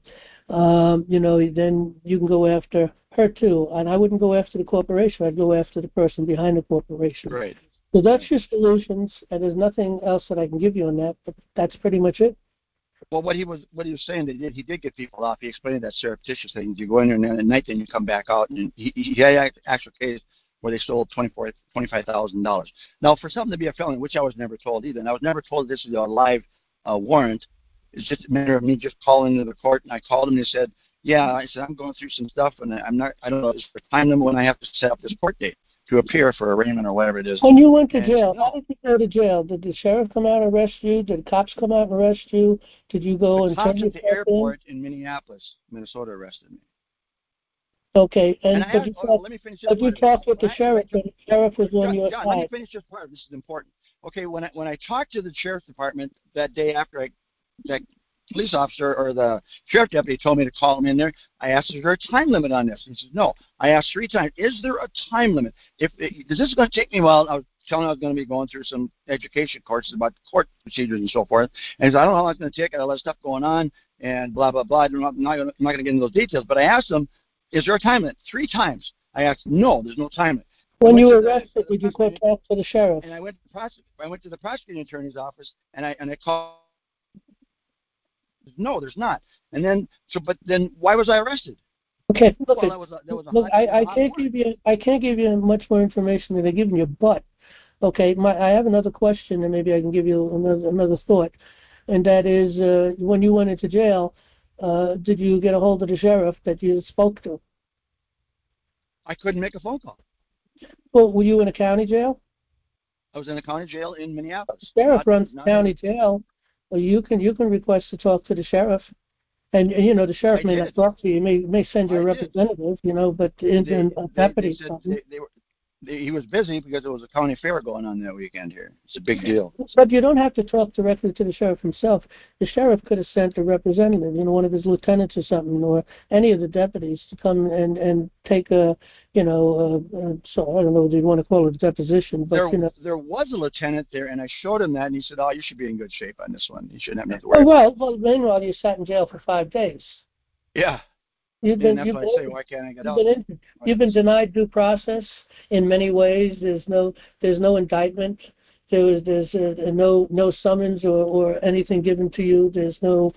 Then you can go after her too, and I wouldn't go after the corporation. I'd go after the person behind the corporation. Right. So that's your solutions, and there's nothing else that I can give you on that, but that's pretty much it. Well, what he was saying that he did get people off. He explained that surreptitious thing. You go in there and at night, then you come back out, and he had an actual case where they stole $25,000. Now, for something to be a felony, which I was never told either, and I was never told this is a live warrant. It's just a matter of me just calling into the court, and I called him and they said, yeah, I said I'm going through some stuff, and I don't know, it's for time limit when I have to set up this court date. to appear for arraignment or whatever it is. When you went to And jail, no. how did you go to jail? Did the sheriff come out and arrest you? Did cops come out and arrest you? Did you go The and turn cops at yourself the airport in Minneapolis, Minnesota, arrested me. in? Okay, And I but asked, you oh, talked, let me finish this but you part of it. talked with the sheriff, and the sheriff was on your John, let me side. finish this part. This is important. Okay, when I talked to the sheriff's department that day after that police officer or the sheriff deputy told me to call him in there, I asked, is there a time limit on this? He says, no. I asked 3 times, is there a time limit? Because this is going to take me a while. I was telling him I was going to be going through some education courses about court procedures and so forth. And he said, I don't know how long it's going to take. I got a lot of stuff going on and blah, blah, blah. I'm not going to get into those details. But I asked him, is there a time limit? 3 times. I asked, no, there's no time limit. When you were arrested, did you go talk to the sheriff? And I went to the prosecuting attorney's office, and I called. No, there's not. And then, but then why was I arrested? Okay, look, Well, I can't give you much more information than they're giving you, but okay, I have another question, and maybe I can give you another thought, and that is, when you went into jail, did you get a hold of the sheriff that you spoke to? I couldn't make a phone call. Well, were you in a county jail? I was in a county jail in Minneapolis. The sheriff runs the county jail. Well, you can request to talk to the sheriff, and you know the sheriff may not talk to you. May send you a representative, you know, but a deputy. He was busy because there was a county fair going on that weekend here. It's a big deal. But you don't have to talk directly to the sheriff himself. The sheriff could have sent a representative, you know, one of his lieutenants or something, or any of the deputies to come and take a, you know, so I don't know what you'd want to call it, a deposition. But there was a lieutenant there, and I showed him that, and he said, "Oh, you should be in good shape on this one. You shouldn't have to worry." Well, meanwhile, you sat in jail for 5 days. Yeah. You've been denied due process in many ways. There's no indictment. There's no summons or anything given to you. There's no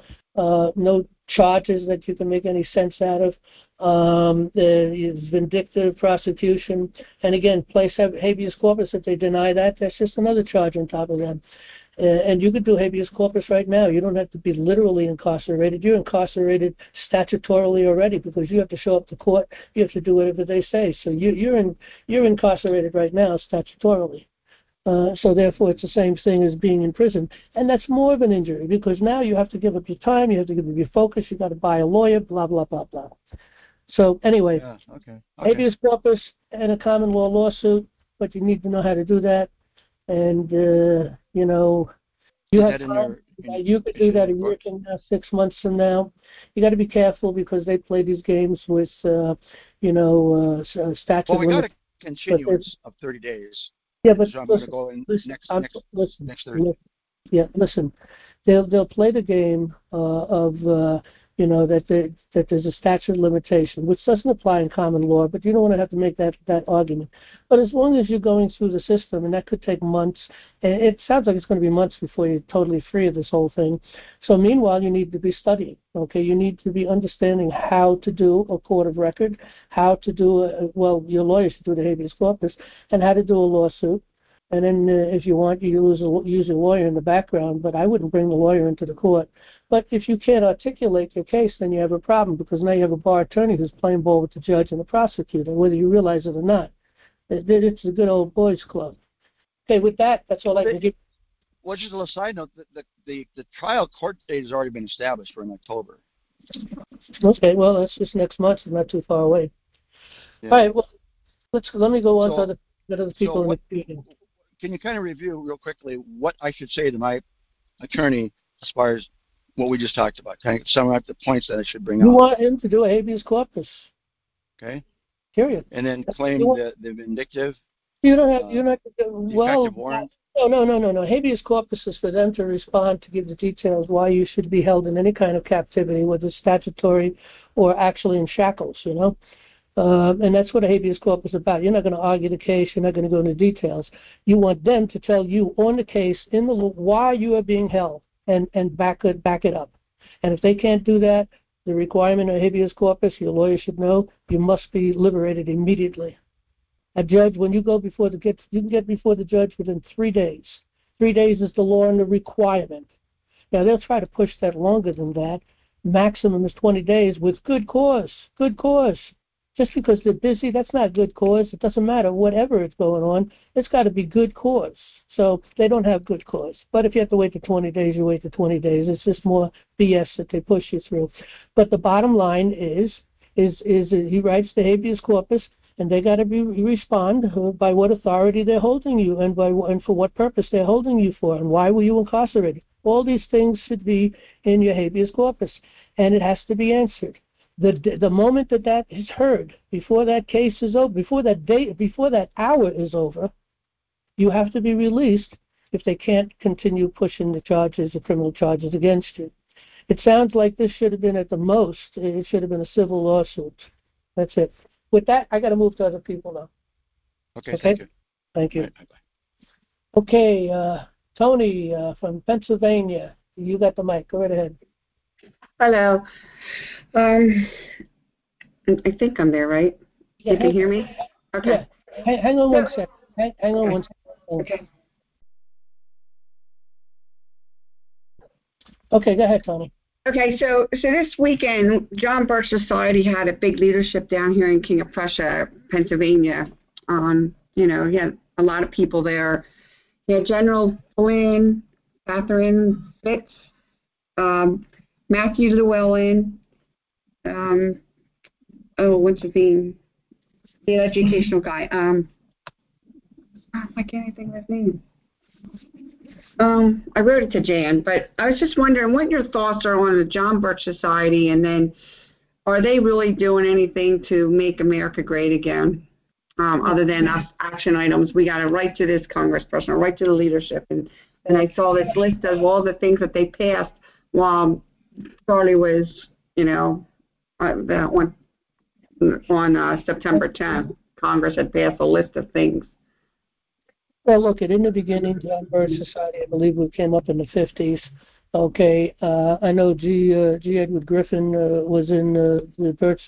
charges that you can make any sense out of. There's vindictive prosecution, and again, place habeas corpus. If they deny that, that's just another charge on top of that. And you could do habeas corpus right now. You don't have to be literally incarcerated. You're incarcerated statutorily already because you have to show up to court. You have to do whatever they say. So you're incarcerated right now statutorily. So therefore, it's the same thing as being in prison. And that's more of an injury because now you have to give up your time. You have to give up your focus. You've got to buy a lawyer, blah, blah, blah, blah. So anyway, habeas corpus and a common law lawsuit, but you need to know how to do that. And, you know, you have time. You could do that a year from now, 6 months from now. You got to be careful because they play these games with, statute. Well, we got a continuance of 30 days. Yeah, but so I'm going to go in next Thursday. Yeah, listen. They'll play the game of that there's a statute of limitation, which doesn't apply in common law, but you don't want to have to make that argument. But as long as you're going through the system, and that could take months, and it sounds like it's going to be months before you're totally free of this whole thing. So meanwhile, you need to be studying, okay? You need to be understanding how to do a court of record, how to do, your lawyer should do the habeas corpus, and how to do a lawsuit. And then if you want, you use a lawyer in the background, but I wouldn't bring the lawyer into the court. But if you can't articulate your case, then you have a problem because now you have a bar attorney who's playing ball with the judge and the prosecutor, whether you realize it or not. It's a good old boys club. Okay, with that, that's all I can give. Well, just a little side note, the trial court date has already been established for in October. Okay, well, that's just next month. It's not too far away. Yeah. All right, well, let me go on to other people in the meeting. Can you kind of review real quickly what I should say to my attorney as far as what we just talked about? Kind of summarize the points that I should bring up. You want him to do a habeas corpus. Okay. Period. And then claim the vindictive. You don't have. You're not. Well. Warrant. No. Habeas corpus is for them to respond to give the details why you should be held in any kind of captivity, whether statutory or actually in shackles. You know. And that's what a habeas corpus is about. You're not going to argue the case. You're not going to go into details. You want them to tell you on the case, in the law, why you are being held and back it up. And if they can't do that, the requirement of habeas corpus, your lawyer should know, you must be liberated immediately. A judge, when you go you can get before the judge within 3 days. 3 days is the law and the requirement. Now, they'll try to push that longer than that. Maximum is 20 days with good cause. Good cause. Just because they're busy, that's not good cause. It doesn't matter. Whatever is going on, it's got to be good cause. So they don't have good cause. But if you have to wait for 20 days, you wait for 20 days. It's just more BS that they push you through. But the bottom line is he writes the habeas corpus, and they got to respond by what authority they're holding you and for what purpose they're holding you for, and why were you incarcerated. All these things should be in your habeas corpus, and it has to be answered. The moment that is heard, before that case is over, before that hour is over, you have to be released if they can't continue pushing the charges, the criminal charges against you. It sounds like this should have been at the most, it should have been a civil lawsuit. That's it. With that, I got to move to other people now. Okay? Thank you. Thank you. All right, bye-bye. Okay, Tony from Pennsylvania, you got the mic. Go right ahead. Hello. I think I'm there, right? Yeah, you can hear me? Okay. Yeah. Hang on one second. Hang on one second. Okay. Okay, go ahead, Tony. Okay, so this weekend, John Birch Society had a big leadership down here in King of Prussia, Pennsylvania. He had a lot of people there. He had General Flynn, Catherine Fitz, Matthew Llewellyn, what's his name? The educational guy. I can't think of his name. I wrote it to Jan, but I was just wondering what your thoughts are on the John Birch Society, and then are they really doing anything to make America great again, other than us action items? We got to write to this congressperson, write to the leadership, and I saw this list of all the things that they passed while Charlie was, on September 10th. Congress had passed a list of things. Well, look, in the beginning, John Birch Society, I believe we came up in the 50s. Okay, I know G. Edward Griffin was in the Birch,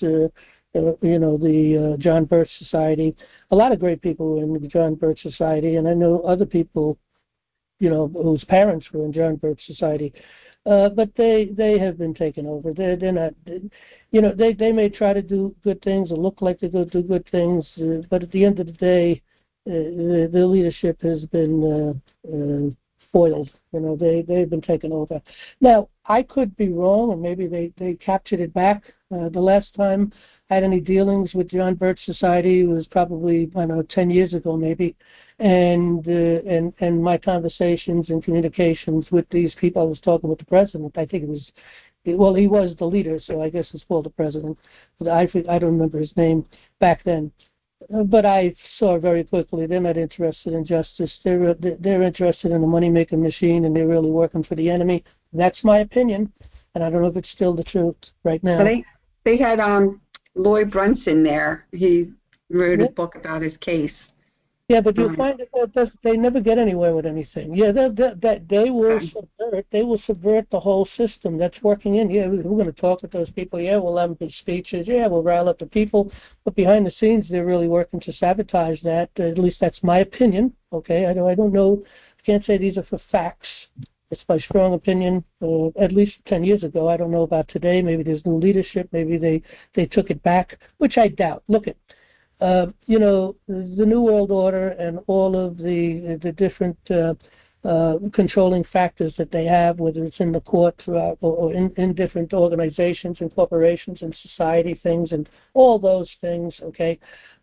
the John Birch Society. A lot of great people were in the John Birch Society, and I know other people, whose parents were in John Birch Society. But they have been taken over. They're not, they may try to do good things or look like they go do good things, but at the end of the day, the leadership has been foiled. They've been taken over. Now, I could be wrong, and maybe they captured it back. The last time I had any dealings with John Birch Society was probably 10 years ago, maybe. And my conversations and communications with these people, I was talking with the president. I think he was the leader, so I guess it's called the president. But I don't remember his name back then. But I saw very quickly they're not interested in justice. They're interested in a money-making machine, and they're really working for the enemy. That's my opinion, and I don't know if it's still the truth right now. Well, they had Lloyd Brunson there. He wrote a book about his case. Yeah, but you'll find that they never get anywhere with anything. Yeah, they will subvert the whole system that's working in. Yeah, we're going to talk with those people. Yeah, we'll have big speeches. Yeah, we'll rile up the people. But behind the scenes, they're really working to sabotage that. At least that's my opinion. Okay, I don't know. I can't say these are for facts. It's my strong opinion. At least 10 years ago. I don't know about today. Maybe there's new leadership. Maybe they took it back, which I doubt. Look at. The New World Order and all of the different controlling factors that they have, whether it's in the court or in different organizations and corporations and society things and all those things, okay,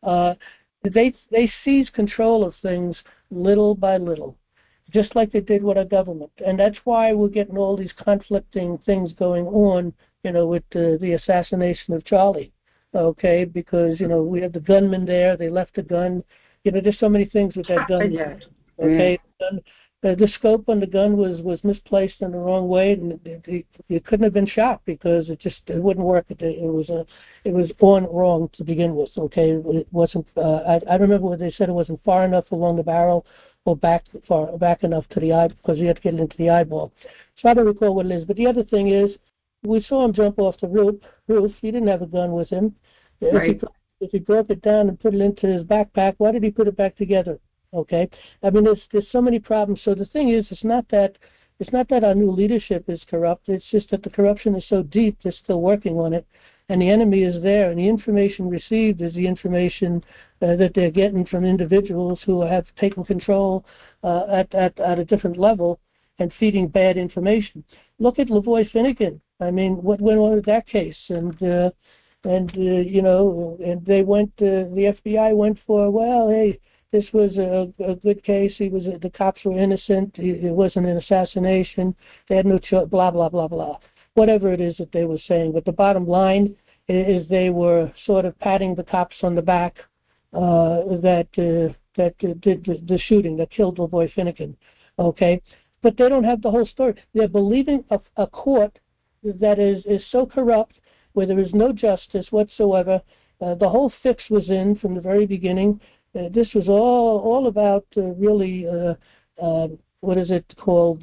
they seize control of things little by little, just like they did with our government. And that's why we're getting all these conflicting things going on, with the assassination of Charlie. Okay, because we have the gunman there. They left the gun. There's so many things with that gun. Okay, the scope on the gun was misplaced in the wrong way, and it couldn't have been shot because it wouldn't work. It was on wrong to begin with. Okay, it wasn't. I remember what they said. It wasn't far enough along the barrel or back enough to the eye because you had to get it into the eyeball. So I don't recall what it is. But the other thing is, we saw him jump off the roof. He didn't have a gun with him. Right. If he broke it down and put it into his backpack, why did he put it back together? Okay. I mean, there's so many problems. So the thing is, it's not that our new leadership is corrupt. It's just that the corruption is so deep. They're still working on it, and the enemy is there, and the information received is the information that they're getting from individuals who have taken control at a different level and feeding bad information. Look at Lavoy Finnegan. I mean, what went on with that case? And you know, and they went. The FBI went for, well, hey, this was a good case. The cops were innocent. It wasn't an assassination. They had no choice. Blah blah blah blah. Whatever it is that they were saying, but the bottom line is they were sort of patting the cops on the back that did the shooting that killed Lavoy Finnegan. Okay, but they don't have the whole story. They're believing a court that is so corrupt, where there is no justice whatsoever. The whole fix was in from the very beginning. This was all about really what is it called?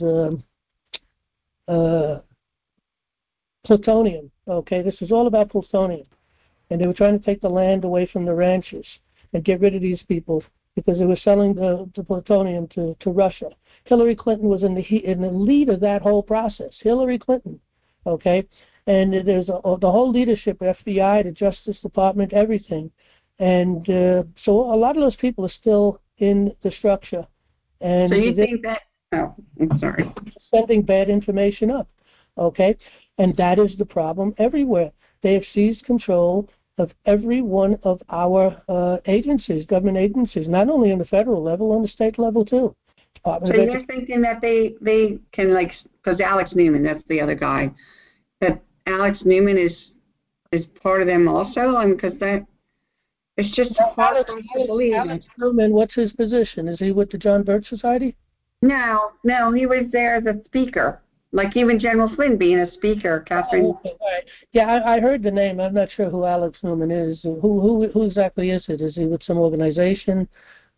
Plutonium. Okay, this is all about plutonium, and they were trying to take the land away from the ranchers and get rid of these people because they were selling the plutonium to Russia. Hillary Clinton was in the lead of that whole process. Hillary Clinton. Okay, and there's the whole leadership, FBI, the Justice Department, everything, and so a lot of those people are still in the structure. And so you think that? Oh, I'm sorry. Sending bad information up. Okay, and that is the problem everywhere. They have seized control of every one of our agencies, government agencies, not only on the federal level, on the state level too. So you're thinking that they can, like, because Alex Newman, that's the other guy, that Alex Newman is part of them also? I mean, because that it's just hard for me to believe. Alex Newman, what's his position? Is he with the John Birch Society? No, he was there as a speaker. Like even General Flynn being a speaker, Catherine. Oh, okay. All right. Yeah, I heard the name. I'm not sure who Alex Newman is. Who exactly is it? Is he with some organization?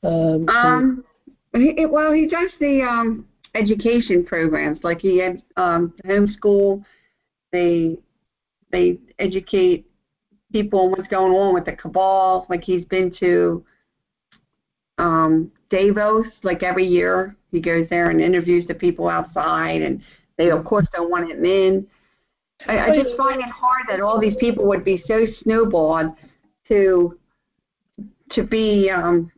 He does the education programs. Like he had homeschool. They educate people on what's going on with the cabal. Like he's been to Davos. Like every year, he goes there and interviews the people outside, and they of course don't want him in. I just find it hard that all these people would be so snowballed to be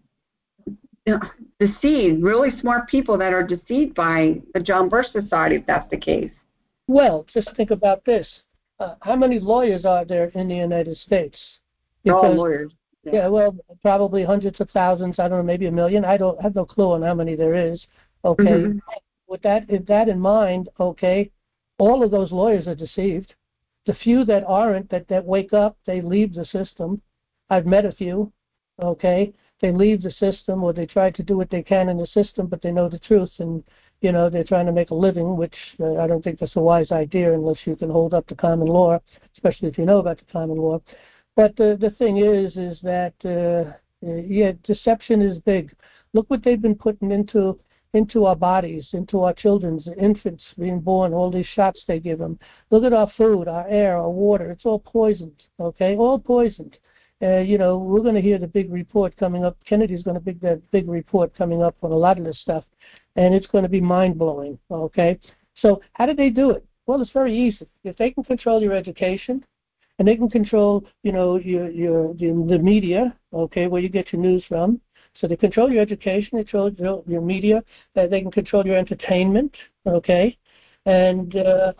deceived. Really smart people that are deceived by the John Birch Society, if that's the case. Well, just think about this. How many lawyers are there in the United States? All lawyers. Yeah, well, probably hundreds of thousands. I don't know, maybe a million. I have no clue on how many there is. Okay. Mm-hmm. With that in mind, okay, all of those lawyers are deceived. The few that aren't, that wake up, they leave the system. I've met a few, okay. They leave the system, or they try to do what they can in the system, but they know the truth, and you know they're trying to make a living, which I don't think that's a wise idea unless you can hold up to common law, especially if you know about the common law. But the thing is that deception is big. Look what they've been putting into our bodies, into our children's infants being born, all these shots they give them. Look at our food, our air, our water. It's all poisoned, okay? All poisoned. We're going to hear the big report coming up. Kennedy's going to make that big report coming up on a lot of this stuff, and it's going to be mind-blowing, okay? So how do they do it? Well, it's very easy. If they can control your education, and they can control, the media, okay, where you get your news from. So they control your education, they control your media, they can control your entertainment, okay, and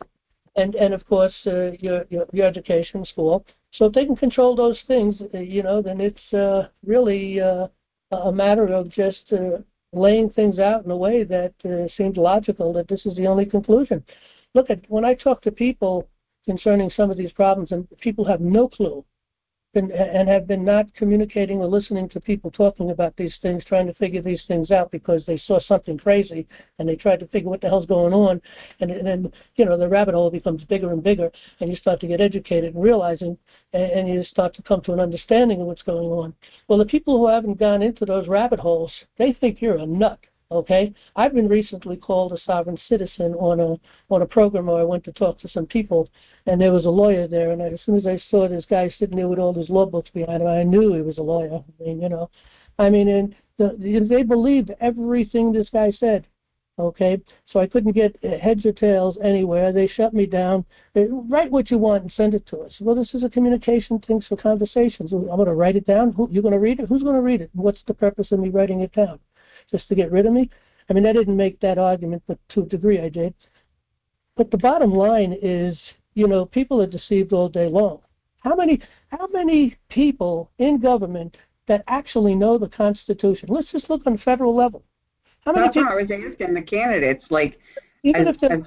of course your education, school. So if they can control those things, then it's really a matter of just laying things out in a way that seems logical, that this is the only conclusion. Look at when I talk to people concerning some of these problems, and people have no clue. And have been not communicating or listening to people talking about these things, trying to figure these things out because they saw something crazy and they tried to figure what the hell's going on. And then, the rabbit hole becomes bigger and bigger, and you start to get educated and realizing, and you start to come to an understanding of what's going on. Well, the people who haven't gone into those rabbit holes, they think you're a nut. Okay, I've been recently called a sovereign citizen on a program where I went to talk to some people, and there was a lawyer there, and as soon as I saw this guy sitting there with all his law books behind him, I knew he was a lawyer. And they believed everything this guy said. Okay, so I couldn't get heads or tails anywhere. They shut me down. They write what you want and send it to us. Well, this is a communication thing for conversations. I'm going to write it down. You're going to read it? Who's going to read it? What's the purpose of me writing it down? Just to get rid of me? I mean, I didn't make that argument, but to a degree I did. But the bottom line is, people are deceived all day long. How many people in government that actually know the Constitution? Let's just look on the federal level. How many people? I was asking the candidates, like, even if they're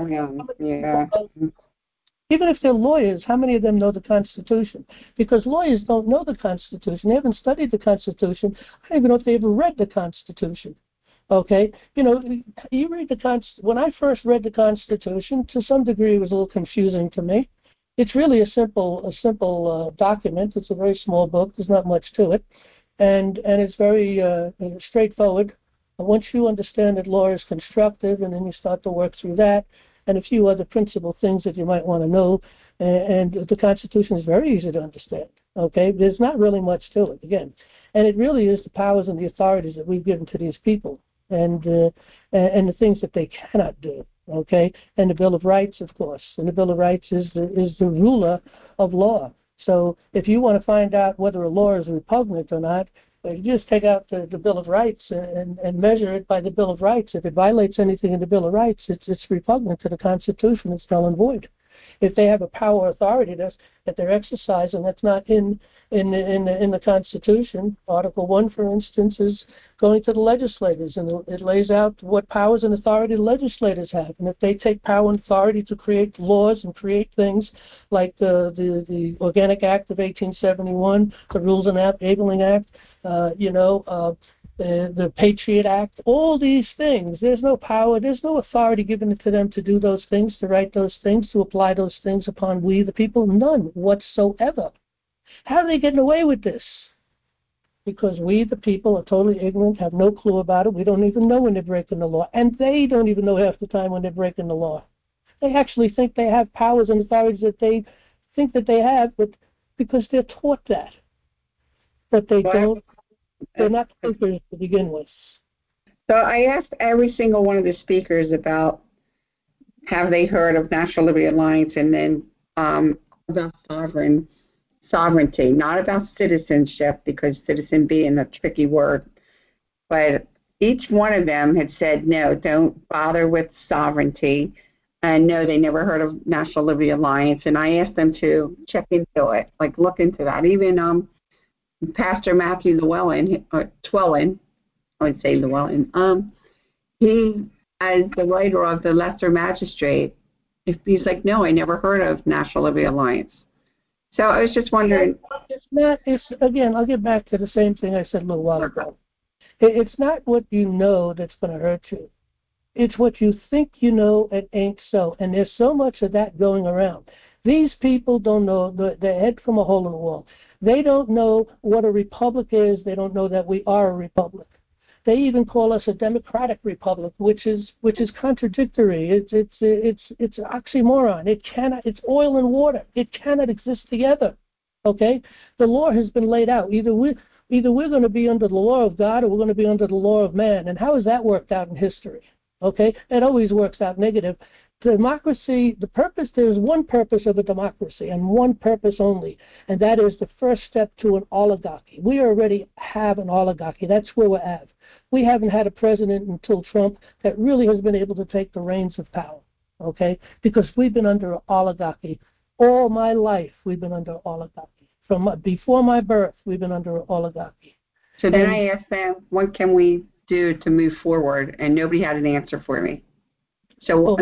lawyers, how many of them know the Constitution? Because lawyers don't know the Constitution. They haven't studied the Constitution. I don't even know if they ever read the Constitution. Okay, you read the when I first read the Constitution, to some degree it was a little confusing to me. It's really a simple document. It's a very small book. There's not much to it, and it's very straightforward. Once you understand that law is constructive, and then you start to work through that, and a few other principal things that you might want to know, and the Constitution is very easy to understand. Okay, there's not really much to it, again, and it really is the powers and the authorities that we've given to these people, and the things that they cannot do. Okay, and the Bill of Rights, of course, and the Bill of Rights is the ruler of law. So if you want to find out whether a law is repugnant or not, you just take out the Bill of Rights and measure it by the Bill of Rights. If it violates anything in the Bill of Rights, it's repugnant to the Constitution. It's null and void. If they have a power or authority that they're exercising that's not in the Constitution, Article 1, for instance, is going to the legislators, and it lays out what powers and authority the legislators have. And if they take power and authority to create laws and create things like the Organic Act of 1871, the Rules Enabling Act, the Patriot Act, all these things, there's no power, there's no authority given to them to do those things, to write those things, to apply those things upon we, the people, none whatsoever. How are they getting away with this? Because we, the people, are totally ignorant, have no clue about it. We don't even know when they're breaking the law, and they don't even know half the time when they're breaking the law. They actually think they have powers and authorities that they think that they have, but because they're taught that. But they don't. They're not thinkers to begin with. So I asked every single one of the speakers about have they heard of National Liberty Alliance, and then about sovereignty, not about citizenship, because citizen being a tricky word. But each one of them had said, no, don't bother with sovereignty. And no, they never heard of National Liberty Alliance. And I asked them to check into it, like look into that. Even Pastor Matthew Llewellyn, I would say Llewellyn, he, as the writer of the Lesser Magistrate, he's like, no, I never heard of National Liberty Alliance. So I was just wondering. Again, I'll get back to the same thing I said a little while ago. It's not what you know that's going to hurt you. It's what you think you know and ain't so. And there's so much of that going around. These people don't know their head from a hole in the wall. They don't know what a republic is. They don't know that we are a republic. They even call us a democratic republic, which is contradictory. It's an oxymoron. It's oil and water. It cannot exist together. Okay? The law has been laid out. Either we're going to be under the law of God, or we're going to be under the law of man. And how has that worked out in history? Okay? It always works out negative. Democracy, there's one purpose of a democracy, and one purpose only, and that is the first step to an oligarchy. We already have an oligarchy. That's where we're at. We haven't had a president until Trump that really has been able to take the reins of power, okay? Because we've been under an oligarchy. All my life, we've been under oligarchy. From before my birth, we've been under an oligarchy. So then I asked them, what can we do to move forward? And nobody had an answer for me. So,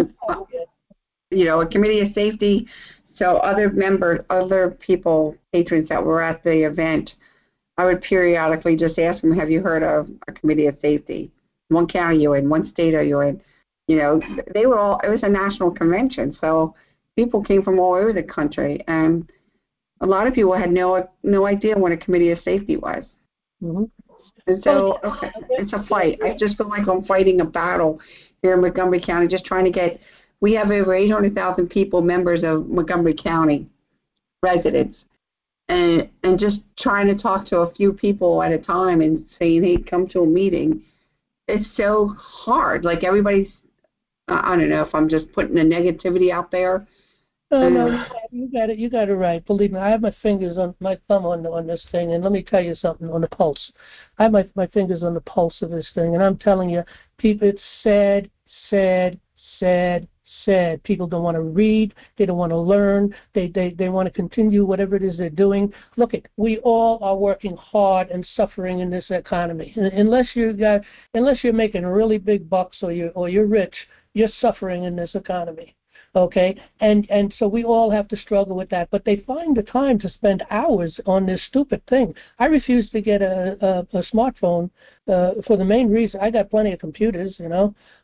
a committee of safety, so other people, patrons that were at the event, I would periodically just ask them, have you heard of a committee of safety? One county you're in, one state are you in? They were all, it was a national convention, so people came from all over the country, and a lot of people had no idea what a committee of safety was. Mm-hmm. And so it's a fight. I just feel like I'm fighting a battle here in Montgomery County, just trying to get, we have over 800,000 people, members of Montgomery County residents, and just trying to talk to a few people at a time and saying, hey, come to a meeting. it's so hard. Like everybody's, I don't know if I'm just putting the negativity out there. No, you got it. You got it right. Believe me, I have my thumb on this thing, and let me tell you something on the pulse. I have my fingers on the pulse of this thing, and I'm telling you, people, it's sad, sad, sad, sad. People don't want to read. They don't want to learn. They want to continue whatever it is they're doing. Look, we all are working hard and suffering in this economy. Unless you're making really big bucks or you're rich, you're suffering in this economy. Okay, and so we all have to struggle with that. But they find the time to spend hours on this stupid thing. I refuse to get a smartphone for the main reason I got plenty of computers, I'm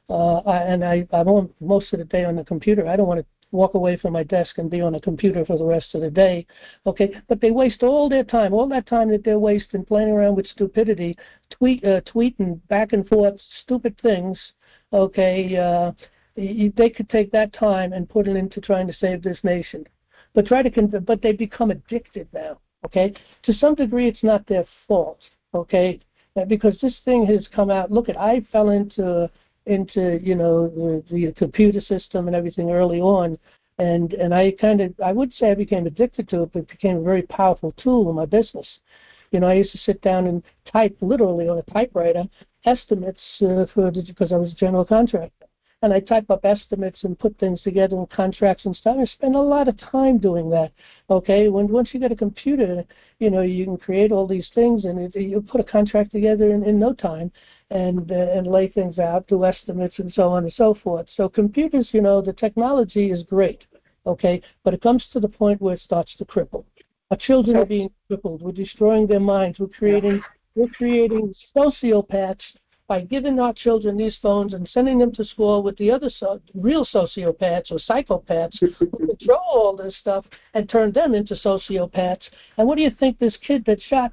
on most of the day on the computer. I don't want to walk away from my desk and be on a computer for the rest of the day. Okay, but they waste all their time, all that time that they're wasting playing around with stupidity, tweeting back and forth stupid things. Okay. They could take that time and put it into trying to save this nation, but they become addicted now. Okay, to some degree, it's not their fault. Okay, because this thing has come out. Look, I fell into the computer system and everything early on, and I would say I became addicted to it, but it became a very powerful tool in my business. I used to sit down and type literally on a typewriter estimates because I was a general contractor. And I type up estimates and put things together in contracts and stuff. I spend a lot of time doing that. Okay, once you get a computer, you can create all these things, and you put a contract together in no time, and lay things out, do estimates, and so on and so forth. So computers, the technology is great. Okay, but it comes to the point where it starts to cripple. Our children are being crippled. We're destroying their minds. We're creating sociopaths by giving our children these phones and sending them to school with the other real sociopaths or psychopaths who control all this stuff and turn them into sociopaths. And what do you think this kid that shot,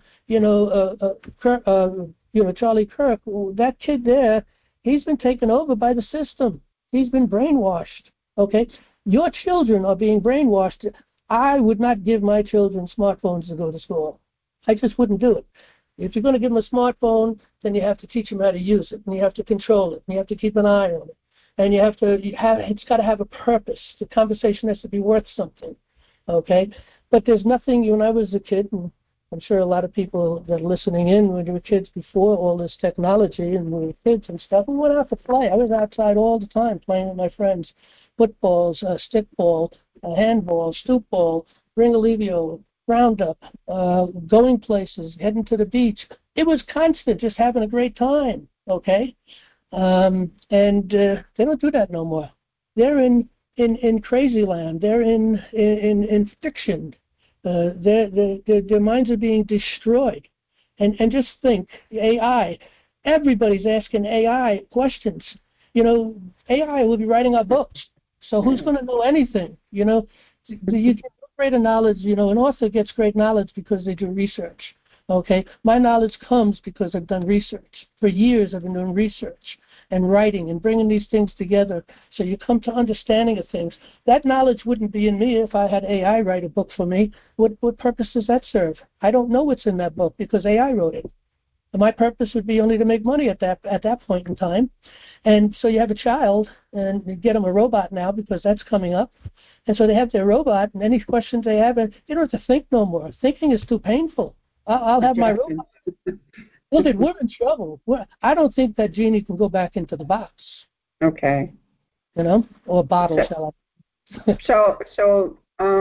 Charlie Kirk, that kid there, he's been taken over by the system. He's been brainwashed. Okay? Your children are being brainwashed. I would not give my children smartphones to go to school. I just wouldn't do it. If you're going to give them a smartphone, then you have to teach them how to use it, and you have to control it, and you have to keep an eye on it, and it's got to have a purpose. The conversation has to be worth something, okay? But there's nothing. When I was a kid, and I'm sure a lot of people that are listening in, when they were kids before all this technology, and we were kids and stuff, we went out to play. I was outside all the time playing with my friends, footballs, stickball, handball, stoop ball, ring-a-levio, roundup, going places, heading to the beach. It was constant, just having a great time, okay? And they don't do that no more. They're in crazy land. They're in fiction. Their minds are being destroyed. And just think, AI. Everybody's asking AI questions. AI will be writing our books. So who's going to know anything? You get greater knowledge. An author gets great knowledge because they do research. Okay, my knowledge comes because I've done research. For years I've been doing research and writing and bringing these things together so you come to understanding of things. That knowledge wouldn't be in me if I had AI write a book for me. What purpose does that serve? I don't know what's in that book because AI wrote it. And my purpose would be only to make money at that point in time. And so you have a child, and you get them a robot now because that's coming up. And so they have their robot, and any questions they have, and you don't have to think no more. Thinking is too painful. I'll have my robot. Look, we're in trouble. I don't think that genie can go back into the box. Okay. Or bottle, shall I? So,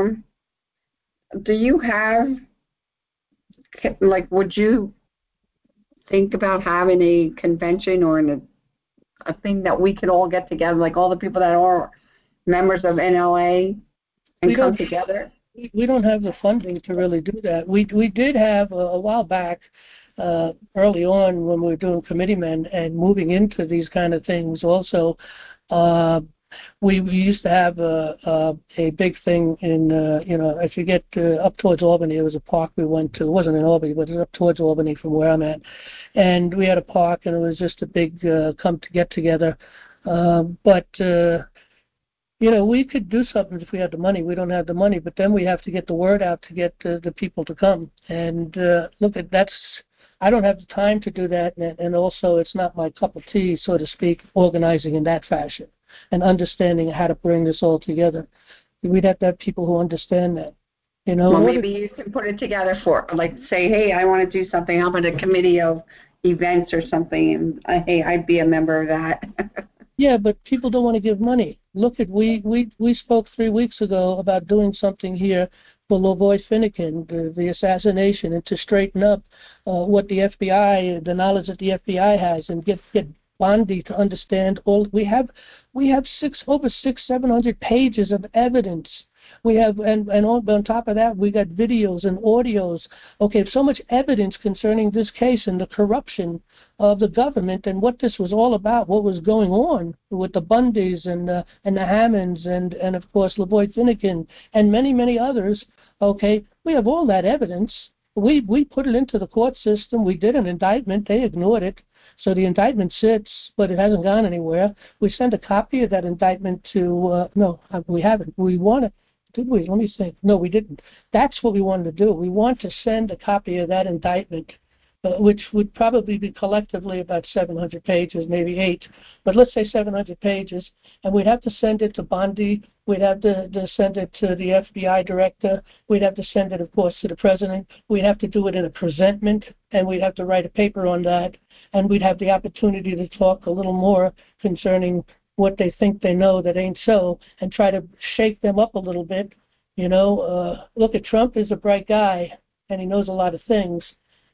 do you have, would you think about having a convention or a thing that we could all get together, like all the people that are members of NLA, and come together? We don't have the funding to really do that. We did have a while back, early on when we were doing committeemen and moving into these kind of things also. We used to have a big thing in, if you get up towards Albany, there was a park we went to. It wasn't in Albany, but it was up towards Albany from where I'm at. And we had a park, and it was just a big get together. We could do something if we had the money. We don't have the money, but then we have to get the word out to get the people to come. And I don't have the time to do that, and also it's not my cup of tea, so to speak, organizing in that fashion and understanding how to bring this all together. We'd have to have people who understand that. You know, well, maybe you can put it together for, like, say, hey, I want to do something. How about a committee of events or something? And hey, I'd be a member of that. Yeah, but people don't want to give money. Look at we spoke 3 weeks ago about doing something here for Lavoy Finnegan, the assassination, and to straighten up what the FBI, the knowledge that the FBI has, and get Bondi to understand all. We have over 700 pages of evidence. We have, and on top of that, we got videos and audios. Okay, so much evidence concerning this case and the corruption of the government and what this was all about, what was going on with the Bundys and the Hammonds and of course Lavoy Finnegan and many others. Okay, we have all that evidence. We put it into the court system. We did an indictment. They ignored it. So the indictment sits, but it hasn't gone anywhere. We sent a copy of that indictment to, no, we haven't. We want to. Did we? Let me think. No, we didn't. That's what we wanted to do. We want to send a copy of that indictment, which would probably be collectively about 700 pages, maybe 8, but let's say 700 pages, and we'd have to send it to Bondi. We'd have to send it to the FBI director. We'd have to send it, of course, to the president. We'd have to do it in a presentment, and we'd have to write a paper on that, and we'd have the opportunity to talk a little more concerning what they think they know that ain't so, and try to shake them up a little bit. You know, look at Trump is a bright guy, and he knows a lot of things,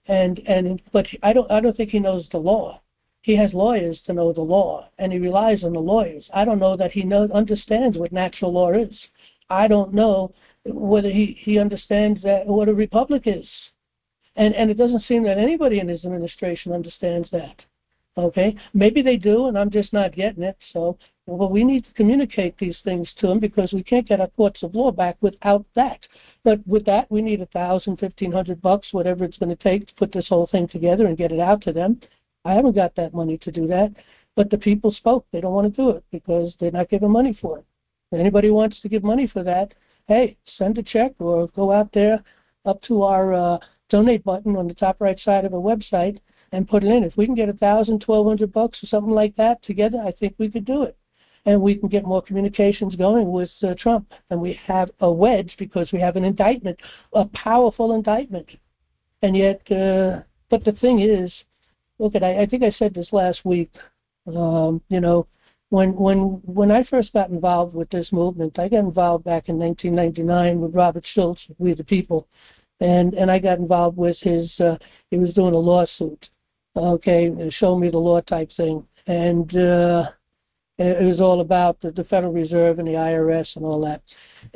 but I don't think he knows the law. He has lawyers to know the law, and he relies on the lawyers. I don't know that he understands what natural law is. I don't know whether he understands that what a republic is, and it doesn't seem that anybody in his administration understands that. Okay, maybe they do, and I'm just not getting it. So, well, we need to communicate these things to them because we can't get our courts of law back without that. But with that, we need $1,000, $1,500, whatever it's going to take to put this whole thing together and get it out to them. I haven't got that money to do that, but the people spoke. They don't want to do it because they're not giving money for it. If anybody wants to give money for that, hey, send a check or go out there up to our donate button on the top right side of the website and put it in. If we can get $1,000, $1,200 or something like that together, I think we could do it. And we can get more communications going with Trump. And we have a wedge because we have an indictment, a powerful indictment. And yet, but the thing is, look at, I think I said this last week, you know, when I first got involved with this movement, I got involved back in 1999 with Robert Schultz, We the People. And I got involved with his, he was doing a lawsuit. Okay, show me the law type thing. And it was all about the Federal Reserve and the IRS and all that.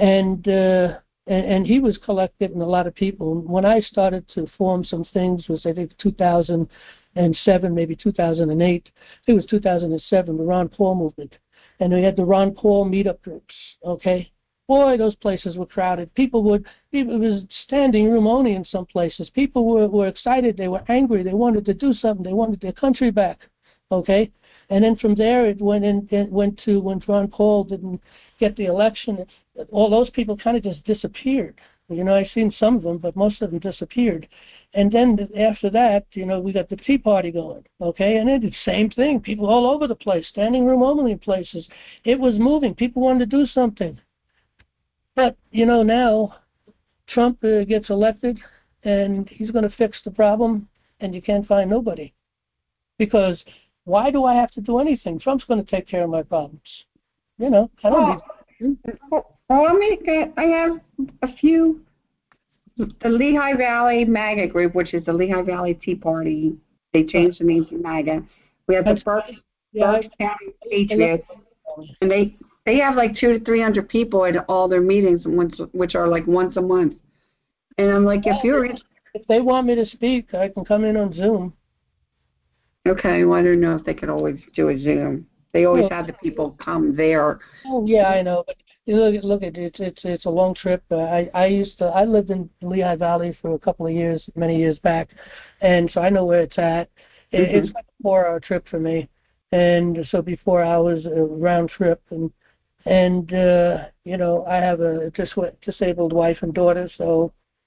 And he was collecting a lot of people. When I started to form some things was, I think, 2007, maybe 2008. I think it was 2007, the Ron Paul movement. And we had the Ron Paul meetup groups, okay? Boy, those places were crowded. It was standing room only in some places. People were excited. They were angry. They wanted to do something. They wanted their country back, okay? And then from there, it went to when Ron Paul didn't get the election, all those people kind of just disappeared. You know, I've seen some of them, but most of them disappeared. And then after that, you know, we got the Tea Party going, okay? And then the same thing. People all over the place, standing room only in places. It was moving. People wanted to do something. But, you know, now Trump gets elected, and he's going to fix the problem, and you can't find nobody. Because why do I have to do anything? Trump's going to take care of my problems. You know, I don't need... Well, I have a few. The Lehigh Valley MAGA group, which is the Lehigh Valley Tea Party. They changed the name to MAGA. We have the Berks County Patriots, and they have like 200 to 300 people at all their meetings, which are like once a month. And I'm like, if they want me to speak, I can come in on Zoom. Okay, well, I don't know if they could always do a Zoom. They always have the people come there. Oh yeah, I know, but look at it. It's a long trip. I lived in Lehigh Valley for a couple of years, many years back, and so I know where it's at. It's like a 4-hour trip for me, and so it'd be 4 hours round trip, and you know, I have a disabled wife and daughter, so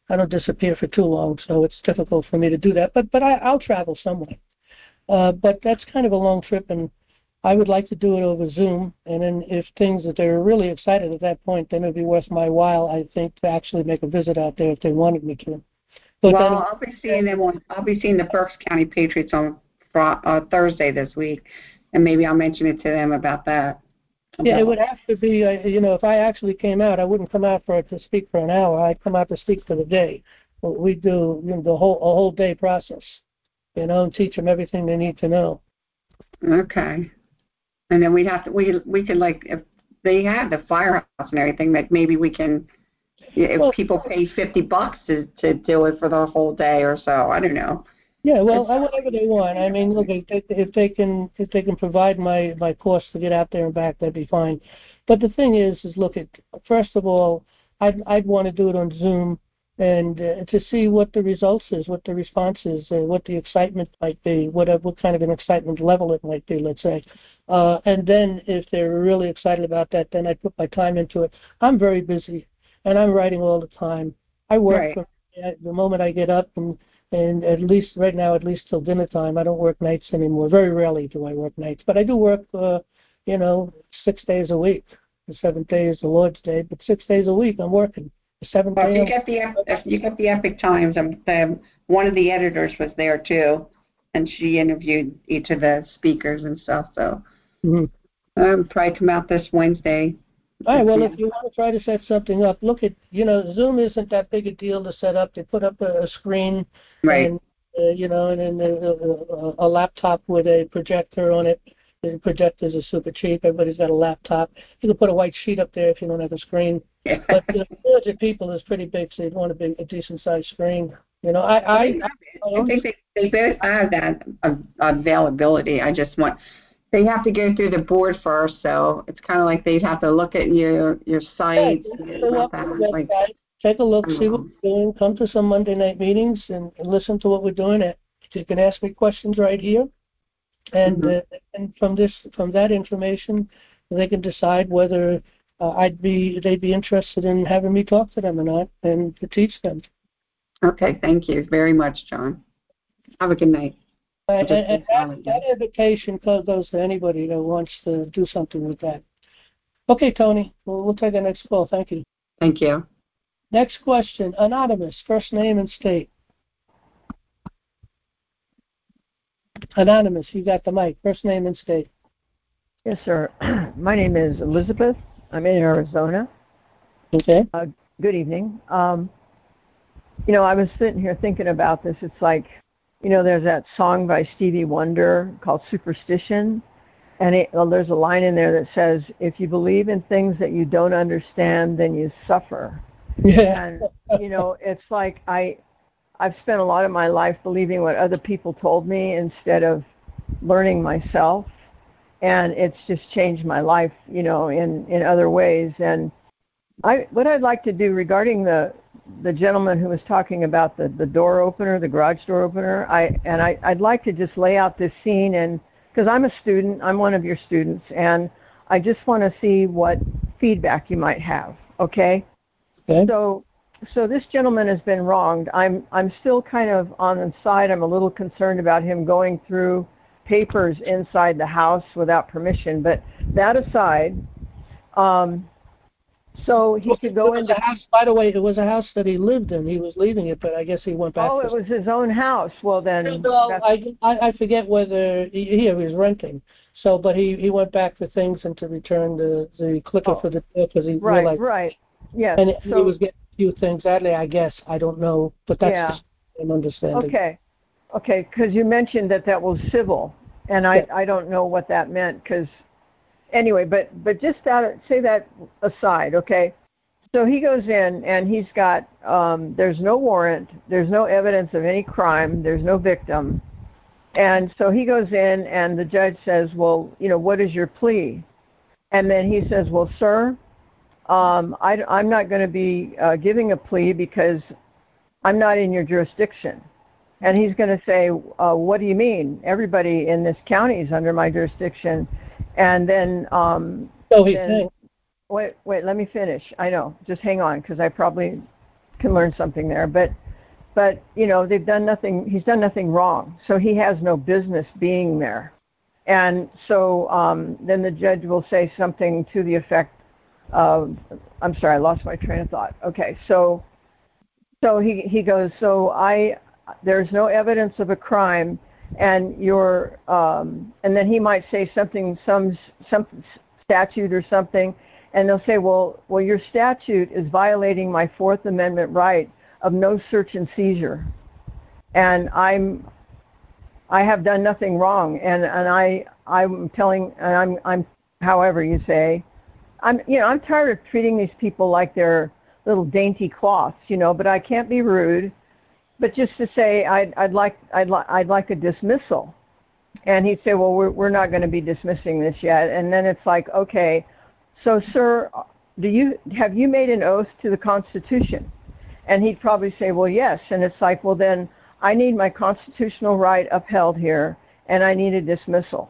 disappear for too long, so it's difficult for me to do that. But I'll travel somewhere. But that's kind of a long trip, and I would like to do it over Zoom. And then if that they're really excited at that point, then it'd be worth my while, I think, to actually make a visit out there if they wanted me to. But well, I'll be seeing them I'll be seeing the Berks County Patriots on Thursday this week, and maybe I'll mention it to them about that. Yeah, it would have to be, if I actually came out, I wouldn't come out to speak for an hour. I'd come out to speak for the day. We do a whole day process, and teach them everything they need to know. Okay. And then we could, like, if they have the firehouse and everything, that maybe we can, if people pay $50 to do it for the whole day or so, I don't know. Yeah, well, whatever they want. I mean, look, if they can provide my cost to get out there and back, that'd be fine. But the thing is look, first of all, I'd want to do it on Zoom and to see what the results is, what the response is, what the excitement might be, what kind of an excitement level it might be, let's say. And then if they're really excited about that, then I put my time into it. I'm very busy, and I'm writing all the time. I work from the moment I get up, and at least right now, at least till dinner time, I don't work nights anymore. Very rarely do I work nights, but I do work, 6 days a week. The 7th day is the Lord's Day, but 6 days a week I'm working. The 7th day. If you get the Epic Times, one of the editors was there too, and she interviewed each of the speakers and stuff. So probably come out this Wednesday. All right, well, if you want to try to set something up, look at, Zoom isn't that big a deal to set up. They put up a screen, and, and then a laptop with a projector on it. The projectors are super cheap. Everybody's got a laptop. You can put a white sheet up there if you don't have a screen. But 400 people is pretty big, so you'd want a decent-sized screen. I think they both have that availability. I just want... They have to go through the board first, so it's kind of like they'd have to look at your site. Take a look, see what we're doing, come to some Monday night meetings and listen to what we're doing. You can ask me questions right here, and from that information, they can decide whether they'd be interested in having me talk to them or not, and to teach them. Okay, thank you very much, John. Have a good night. And that invitation goes to anybody that wants to do something with that. Okay, Tony, we'll take our next call. Thank you. Thank you. Next question, anonymous, first name and state. Anonymous, you got the mic, first name and state. Yes, sir. My name is Elizabeth. I'm in Arizona. Okay. Good evening. I was sitting here thinking about this. It's like, there's that song by Stevie Wonder called Superstition, and there's a line in there that says, if you believe in things that you don't understand, then you suffer. Yeah. And, it's like I've spent a lot of my life believing what other people told me instead of learning myself, and it's just changed my life, in other ways. And what I'd like to do regarding the gentleman who was talking about the door opener, the garage door opener, I'd like to just lay out this scene, and because I'm a student, I'm one of your students, and I just want to see what feedback you might have. Okay? So this gentleman has been wronged. I'm still kind of on the side. I'm a little concerned about him going through papers inside the house without permission. But that aside, so he could go into... By the way, it was a house that he lived in. He was leaving it, but I guess he went back. Oh, it was his own house. Well, then... Well, I forget whether he was renting. So, but he went back to things and to return the clicker for the door because he realized... Right. Yes. And he was getting a few things that day, I guess. I don't know, but that's just an understanding. Okay, because you mentioned that was civil, and I don't know what that meant, because... Anyway, but just say that aside, okay? So he goes in, and he's got, there's no warrant, there's no evidence of any crime, there's no victim. And so he goes in, and the judge says, well, what is your plea? And then he says, well, sir, I'm not going to be giving a plea because I'm not in your jurisdiction. And he's going to say, what do you mean? Everybody in this county is under my jurisdiction. And then, so he thinks. Wait, let me finish. I know. Just hang on, because I probably can learn something there. But you know, they've done nothing. He's done nothing wrong, so he has no business being there. And so then the judge will say something to the effect of, I'm sorry, I lost my train of thought. Okay, so he goes, there's no evidence of a crime, and and then he might say something, some statute or something, and they'll say, well, your statute is violating my Fourth Amendment right of no search and seizure, and I have done nothing wrong, and I'm telling, and I'm however you say, I'm tired of treating these people like they're little dainty cloths, but I can't be rude, but just to say I'd like a dismissal, and he'd say, well, we're not going to be dismissing this yet, and then it's like, okay, so sir, have you made an oath to the Constitution? And he'd probably say, well, yes, and it's like, well, then I need my constitutional right upheld here, and I need a dismissal.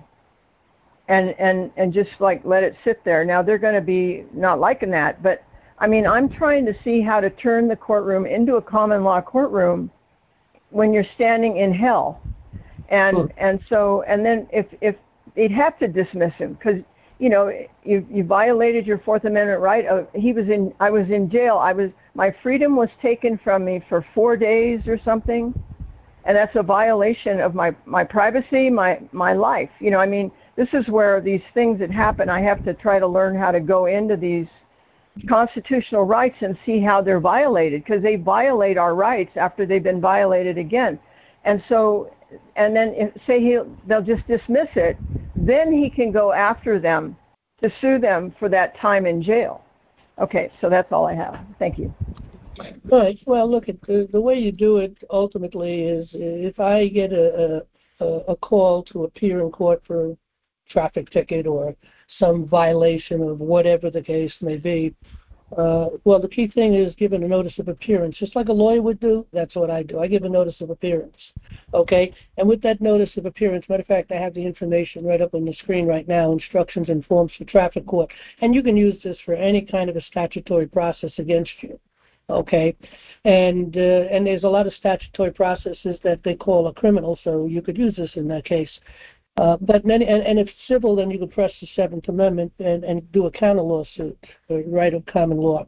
And just like let it sit there. Now they're going to be not liking that, but I mean, I'm trying to see how to turn the courtroom into a common law courtroom when you're standing in hell. And then if they'd have to dismiss him because you violated your Fourth Amendment right. I was in jail. My freedom was taken from me for 4 days or something. And that's a violation of my privacy, my life. I mean, this is where these things that happen, I have to try to learn how to go into these constitutional rights and see how they're violated, because they violate our rights after they've been violated again. And then they'll just dismiss it, then he can go after them to sue them for that time in jail. Okay, so that's all I have. Thank you. Right. Well, look, the way you do it ultimately is if I get a call to appear in court for a traffic ticket or some violation of whatever the case may be, well, the key thing is giving a notice of appearance. Just like a lawyer would do, that's what I do. I give a notice of appearance, okay? And with that notice of appearance, matter of fact, I have the information right up on the screen right now, instructions and forms for traffic court. And you can use this for any kind of a statutory process against you. Okay, and there's a lot of statutory processes that they call a criminal, so you could use this in that case. But many, and if civil, then you could press the Seventh Amendment and do a counter lawsuit, the right of common law.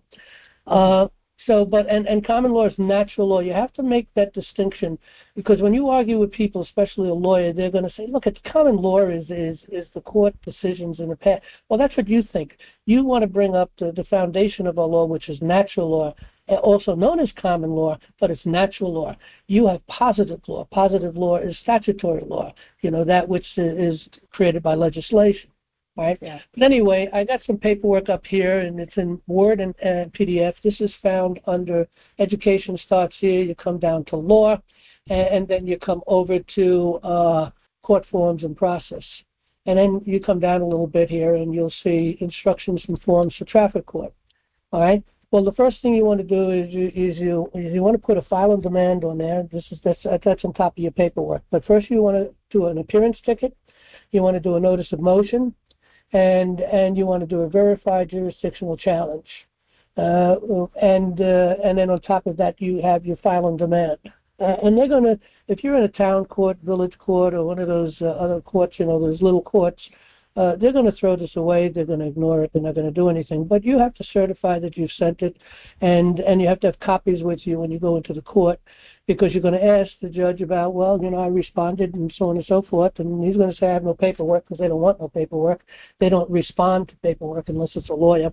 And common law is natural law. You have to make that distinction, because when you argue with people, especially a lawyer, they're going to say, look, it's common law is the court decisions in the past. Well, that's what you think. You want to bring up the foundation of our law, which is natural law, also known as common law, but it's natural law. You have positive law. Positive law is statutory law, that which is created by legislation. Right? Yeah. But anyway, I got some paperwork up here, and it's in Word and PDF. This is found under Education Starts Here. You come down to Law, and then you come over to Court Forms and Process. And then you come down a little bit here, and you'll see Instructions and Forms for Traffic Court. All right? Well, the first thing you want to do is you want to put a file on demand on there. That's on top of your paperwork. But first you want to do an appearance ticket. You want to do a notice of motion. And you want to do a verified jurisdictional challenge, and then on top of that you have your file on demand. And they're going to, if you're in a town court, village court, or one of those other courts, those little courts, they're going to throw this away. They're going to ignore it. They're not going to do anything. But you have to certify that you've sent it, and you have to have copies with you when you go into the court, because you're going to ask the judge about, well, I responded and so on and so forth, and he's going to say I have no paperwork, because they don't want no paperwork. They don't respond to paperwork unless it's a lawyer.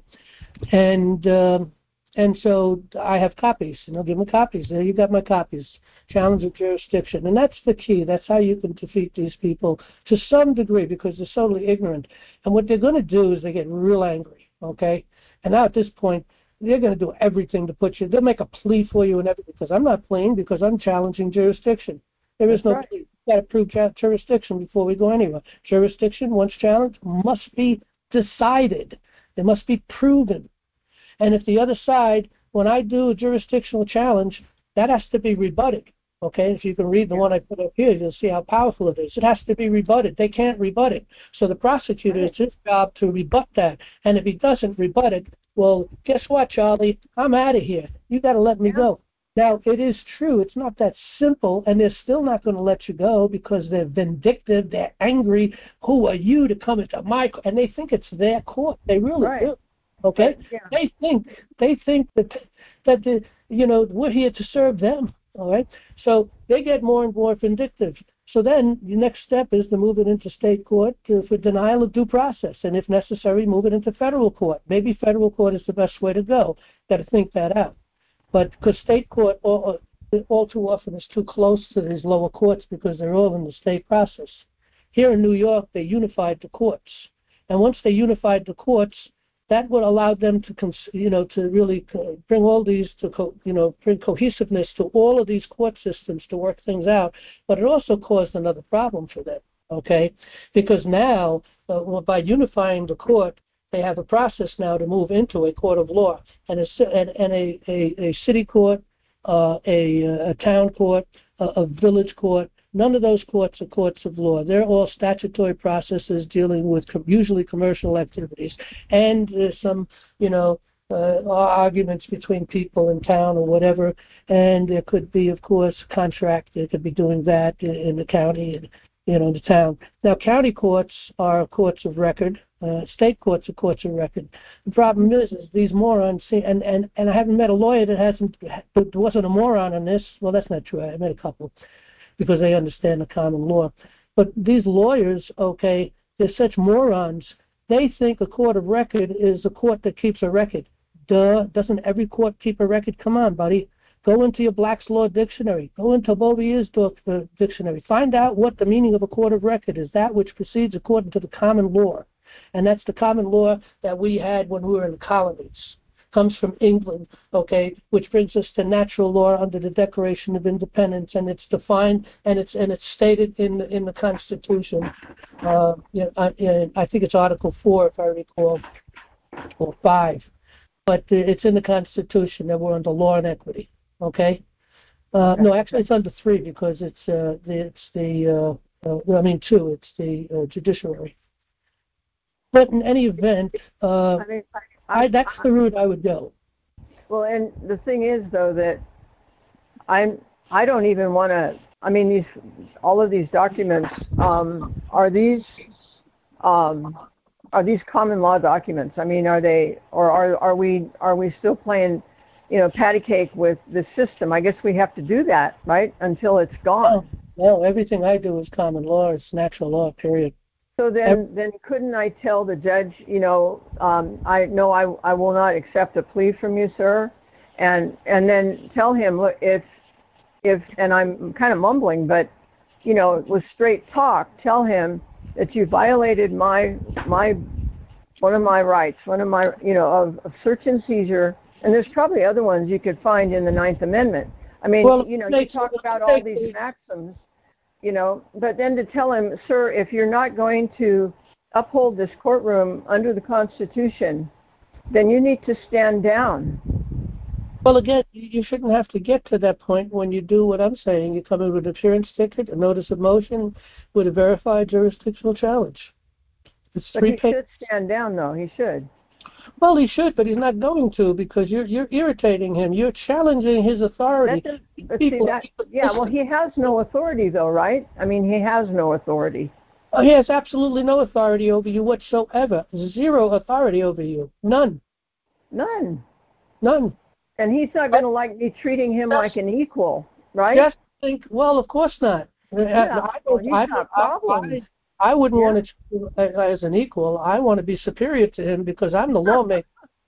And so I have copies, and I'll give them copies. There you got my copies. Challenge of jurisdiction. And that's the key. That's how you can defeat these people to some degree, because they're totally ignorant. And what they're going to do is they get real angry, okay? And now at this point, they're going to do everything to put you, they'll make a plea for you and everything, because I'm not pleading, because I'm challenging jurisdiction. There is no plea. You've got to prove jurisdiction before we go anywhere. Jurisdiction, once challenged, must be decided. It must be proven. And if the other side, when I do a jurisdictional challenge, that has to be rebutted, Okay, if you can read the one I put up here, you'll see how powerful it is. It has to be rebutted. They can't rebut it. So the prosecutor, it's his job to rebut that. And if he doesn't rebut it, well, guess what, Charlie? I'm out of here. You got to let me go. Now, it is true. It's not that simple, and they're still not going to let you go because they're vindictive. They're angry. Who are you to come into my court? And they think it's their court. They really do. Okay? They think that we're here to serve them. All right? So they get more and more vindictive. So then the next step is to move it into state court for denial of due process, and if necessary, move it into federal court. Maybe federal court is the best way to go. Got to think that out. But because state court all too often is too close to these lower courts because they're all in the state process. Here in New York, they unified the courts, and once they unified the courts, that would allow them to really bring all these bring cohesiveness to all of these court systems to work things out. But it also caused another problem for them, okay? Because now, by unifying the court, they have a process now to move into a court of law, and a city court, a town court, a village court. None of those courts are courts of law. They're all statutory processes dealing with usually commercial activities, and there's some arguments between people in town or whatever. And there could be, of course, contract. They could be doing that in the county and the town. Now, county courts are courts of record. State courts are courts of record. The problem is these morons see, and I haven't met a lawyer that wasn't a moron on this. Well, that's not true. I met a couple because they understand the common law. But these lawyers, okay, they're such morons. They think a court of record is a court that keeps a record. Duh! Doesn't every court keep a record? Come on, buddy. Go into your Black's Law Dictionary. Go into Bovier's Dictionary. Find out what the meaning of a court of record is. That which proceeds according to the common law. And that's the common law that we had when we were in the colonies. Comes from England, okay, which brings us to natural law under the Declaration of Independence, and it's defined and it's stated in the Constitution. I think it's Article 4, if I recall, or 5, but it's in the Constitution that we're under law and equity. Okay. No, actually, it's under 3 because it's 2. It's the judiciary. But in any event, that's the route I would go. Well, and the thing is, though, that I don't even want to. I mean, all of these documents are these common law documents? I mean, are they, or are we still playing, patty cake with the system? I guess we have to do that, right, until it's gone. No, everything I do is common law. It's natural law. Period. So then couldn't I tell the judge, I will not accept a plea from you, sir, and then tell him, look, if and I'm kind of mumbling, but with straight talk, tell him that you violated one of my rights, one of my of search and seizure, and there's probably other ones you could find in the 9th Amendment. I mean, you talk about all these maxims. But then to tell him, sir, if you're not going to uphold this courtroom under the Constitution, then you need to stand down. Well, again, you shouldn't have to get to that point when you do what I'm saying. You come in with an appearance ticket, a notice of motion, with a verified jurisdictional challenge. It's but he should stand down, though. He should. Well, he should, but he's not going to because you're irritating him. You're challenging his authority. Well, he has no authority, though, right? I mean, he has no authority. He has absolutely no authority over you whatsoever. 0 authority over you. None. None. None. And he's not going to like me treating him like an equal, right? Just think. Well, of course not. I wouldn't want to treat him as an equal. I want to be superior to him because I'm the lawmaker.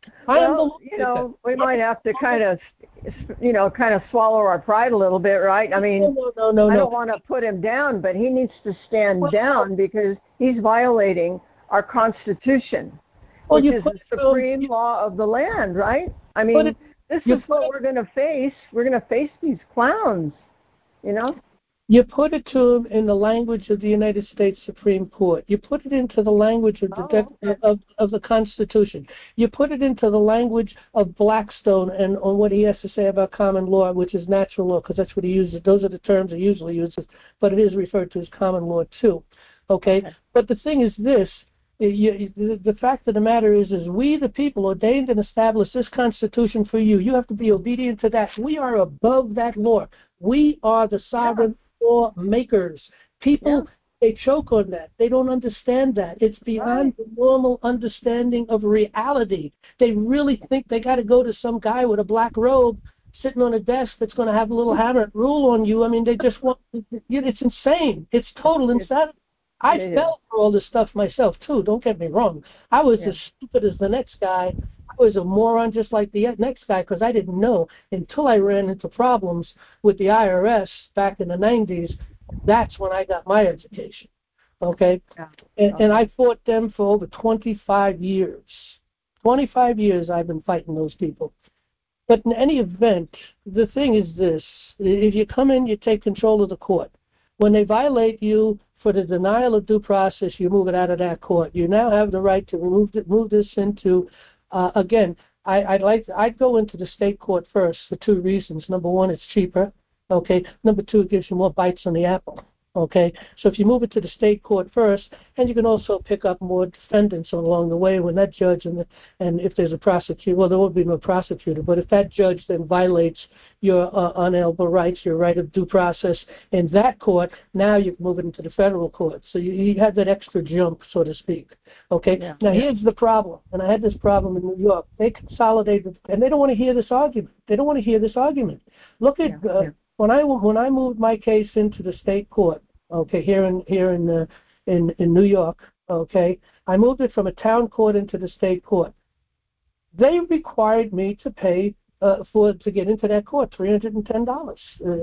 We might have to kind of swallow our pride a little bit, right? I mean, no. I don't want to put him down, but he needs to stand down because he's violating our Constitution, which is the supreme law of the land, right? I mean, this is what we're going to face. We're going to face these clowns, You put it to them in the language of the United States Supreme Court. You put it into the language of of the Constitution. You put it into the language of Blackstone and on what he has to say about common law, which is natural law, because that's what he uses. Those are the terms he usually uses, but it is referred to as common law too. Okay? But the thing is this. The fact of the matter is we, the people, ordained and established this Constitution for you. You have to be obedient to that. We are above that law. We are the sovereign law makers. People, they choke on that. They don't understand that. It's beyond the normal understanding of reality. They really think they got to go to some guy with a black robe sitting on a desk that's going to have a little hammer and rule on you. I mean, they just want, it's insane. It's total insanity. I fell for all this stuff myself, too. Don't get me wrong. I was as stupid as the next guy. I was a moron just like the next guy because I didn't know until I ran into problems with the IRS back in the 90s. That's when I got my education, okay? And I fought them for over 25 years. 25 years I've been fighting those people. But in any event, the thing is this. If you come in, you take control of the court. When they violate you, for the denial of due process, you move it out of that court. You now have the right to move this into, again, I'd go into the state court first for two reasons. Number one, it's cheaper. Okay. Number two, it gives you more bites on the apple. Okay. So if you move it to the state court first, and you can also pick up more defendants along the way when that judge and if there's a prosecutor, well, there won't be no prosecutor, but if that judge then violates your unalienable rights, your right of due process in that court, now you can move it into the federal court. So you have that extra jump, so to speak. Okay. Now here's the problem, and I had this problem in New York. They consolidated, and they don't want to hear this argument. They don't want to hear this argument. Look at when I moved my case into the state court. Okay, here in New York. Okay, I moved it from a town court into the state court. They required me to pay to get into that court $310.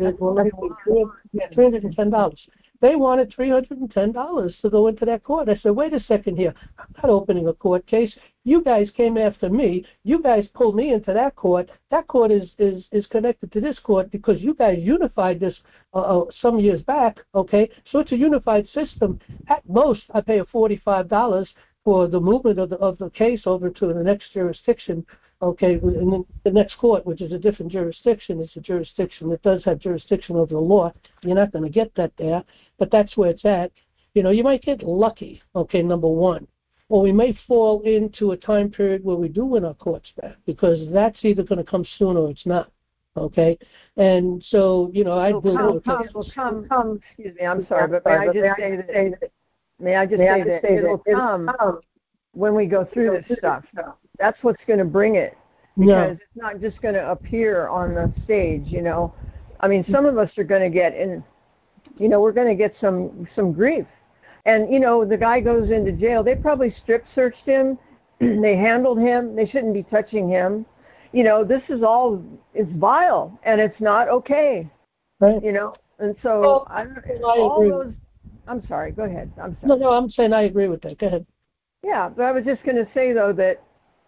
$310. They wanted $310 to go into that court. I said, wait a second here. I'm not opening a court case. You guys came after me. You guys pulled me into that court. That court is connected to this court because you guys unified this some years back, okay? So it's a unified system. At most, I pay $45 for the movement of the case over to the next jurisdiction, okay? And then the next court, which is a different jurisdiction, is a jurisdiction that does have jurisdiction over the law. You're not going to get that there, but that's where it's at. You know, you might get lucky, okay, number one. Or we may fall into a time period where we do win our courts back because that's either going to come soon or it's not, okay? And so, you know, excuse me, I'm sorry, but may I just say that it'll come when we go through this stuff. That's what's going to bring it because it's not just going to appear on the stage, you know. I mean, some of us are going to get in, you know, we're going to get some grief. And, you know, the guy goes into jail. They probably strip searched him. They handled him. They shouldn't be touching him. You know, this is all, it's vile and it's not okay. Right. You know, and so I'm sorry, go ahead. I'm sorry. No, I'm saying I agree with that. Go ahead. Yeah, but I was just going to say, though, that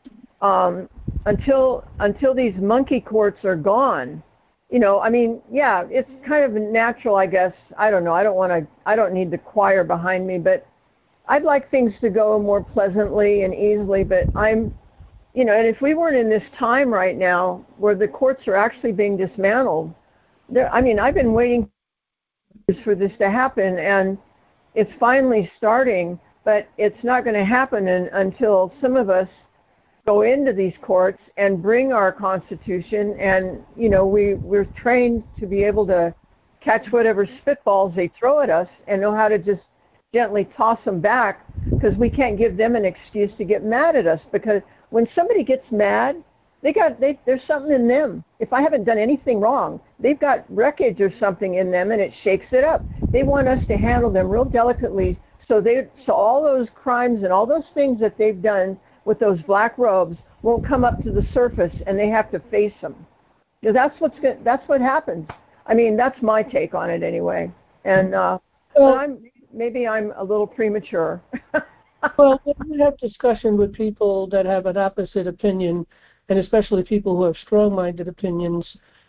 until these monkey courts are gone, you know, I mean, yeah, it's kind of natural, I guess. I don't know. I don't need the choir behind me, but I'd like things to go more pleasantly and easily, but you know, and if we weren't in this time right now where the courts are actually being dismantled, I mean, I've been waiting for this to happen, and it's finally starting, but it's not going to happen until some of us go into these courts and bring our Constitution, and, you know, we're trained to be able to catch whatever spitballs they throw at us and know how to just gently toss them back, because we can't give them an excuse to get mad at us, because when somebody gets mad, there's something in them. If I haven't done anything wrong, they've got wreckage or something in them, and it shakes it up. They want us to handle them real delicately, so all those crimes and all those things that they've done with those black robes won't come up to the surface, and they have to face them. Because that's what happens. I mean, that's my take on it anyway. And maybe I'm a little premature. Well, when we have discussion with people that have an opposite opinion, and especially people who have strong-minded opinions,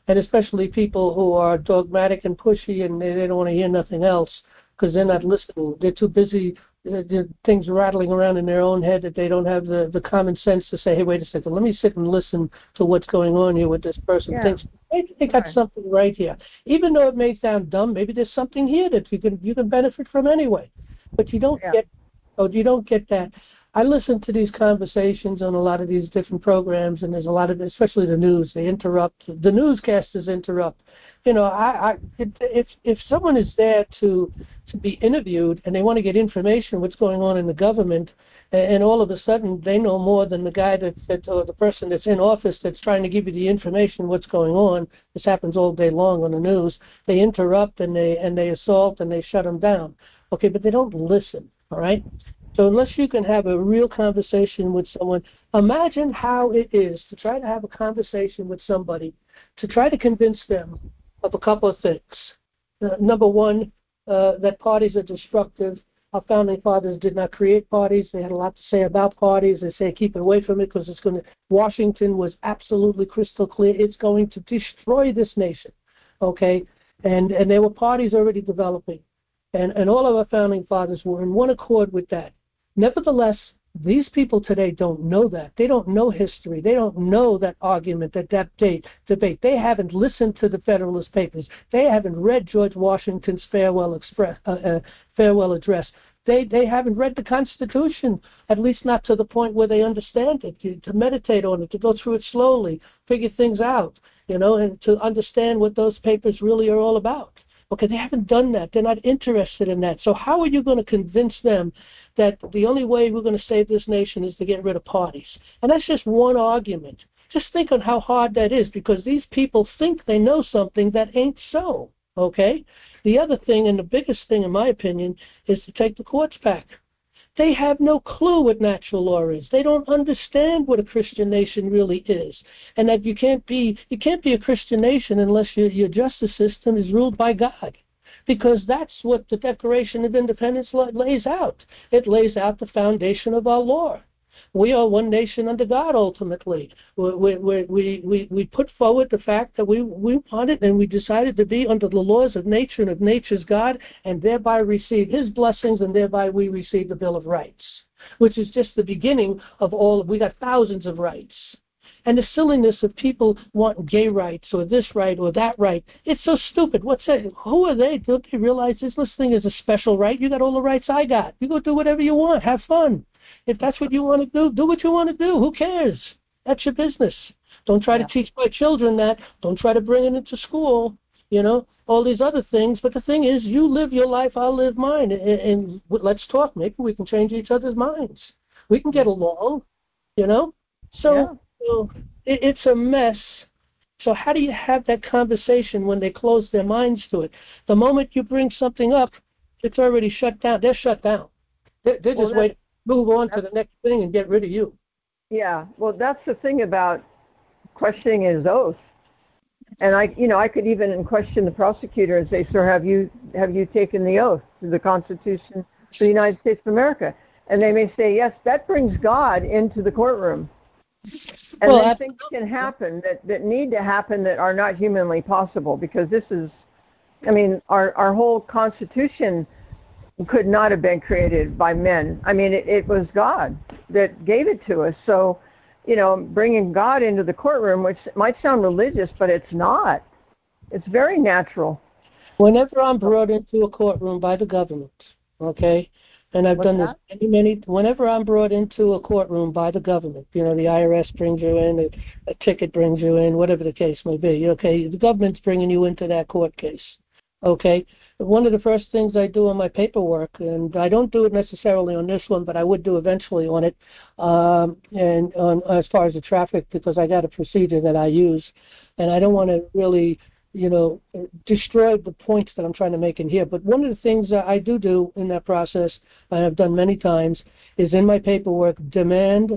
and especially people who are dogmatic and pushy and they don't want to hear nothing else because they're not listening. They're too busy. Things rattling around in their own head that they don't have the common sense to say, hey, wait a second, let me sit and listen to what's going on here with this person thinks. They got something right here. Even though it may sound dumb, maybe there's something here that you can benefit from anyway. But you don't get that. I listen to these conversations on a lot of these different programs, and there's a lot of, especially the news, they interrupt. The newscasters interrupt. You know, if someone is there to be interviewed and they want to get information what's going on in the government, and all of a sudden they know more than the guy or the person that's in office that's trying to give you the information what's going on. This happens all day long on the news. They interrupt and they assault and they shut them down. Okay, but they don't listen. All right. So unless you can have a real conversation with someone, imagine how it is to try to have a conversation with somebody, to try to convince them of a couple of things. Number one, that parties are destructive. Our founding fathers did not create parties. They had a lot to say about parties. They say keep away from it because Washington was absolutely crystal clear. It's going to destroy this nation. Okay? And there were parties already developing. And all of our founding fathers were in one accord with that. Nevertheless, these people today don't know that. They don't know history. They don't know that argument, that debate. They haven't listened to the Federalist Papers. They haven't read George Washington's farewell address. They haven't read the Constitution, at least not to the point where they understand it, to meditate on it, to go through it slowly, figure things out, and to understand what those papers really are all about. Okay, they haven't done that. They're not interested in that. So how are you going to convince them that the only way we're going to save this nation is to get rid of parties? And that's just one argument. Just think on how hard that is, because these people think they know something that ain't so. Okay? The other thing, and the biggest thing in my opinion, is to take the courts back. They have no clue what natural law is. They don't understand what a Christian nation really is, and that you can't be a Christian nation unless your justice system is ruled by God, because that's what the Declaration of Independence lays out. It lays out the foundation of our law. We are one nation under God, ultimately. We put forward the fact that we wanted and we decided to be under the laws of nature and of nature's God, and thereby receive His blessings, and thereby we receive the Bill of Rights, which is just the beginning of all. We got thousands of rights. And the silliness of people wanting gay rights or this right or that right, it's so stupid. What's that? Who are they? Don't they realize this thing is a special right? You got all the rights I got. You go do whatever you want. Have fun. If that's what you want to do what you want to do. Who cares? That's your business. Don't try to teach my children that. Don't try to bring it into school, all these other things. But the thing is, you live your life, I'll live mine. And let's talk. Maybe we can change each other's minds. We can get along, So it's a mess. So how do you have that conversation when they close their minds to it? The moment you bring something up, it's already shut down. They're shut down. They're just waiting. Move on to the next thing and get rid of you. Yeah, well, that's the thing about questioning his oath. And I could even question the prosecutor and say, "Sir, have you taken the oath to the Constitution of the United States of America?" And they may say, "Yes." That brings God into the courtroom. And then things can happen that need to happen that are not humanly possible, because this is, our whole Constitution could not have been created by men. It was God that gave it to us. So, bringing God into the courtroom, which might sound religious, but it's not. It's very natural. Whenever I'm brought into a courtroom by the government, okay, and I've done this whenever I'm brought into a courtroom by the government, the IRS brings you in, a ticket brings you in, whatever the case may be, okay, the government's bringing you into that court case. Okay, one of the first things I do on my paperwork, and I don't do it necessarily on this one, but I would do eventually on it, and on as far as the traffic, because I got a procedure that I use, and I don't want to really, destroy the points that I'm trying to make in here. But one of the things that I do in that process, I have done many times, is in my paperwork demand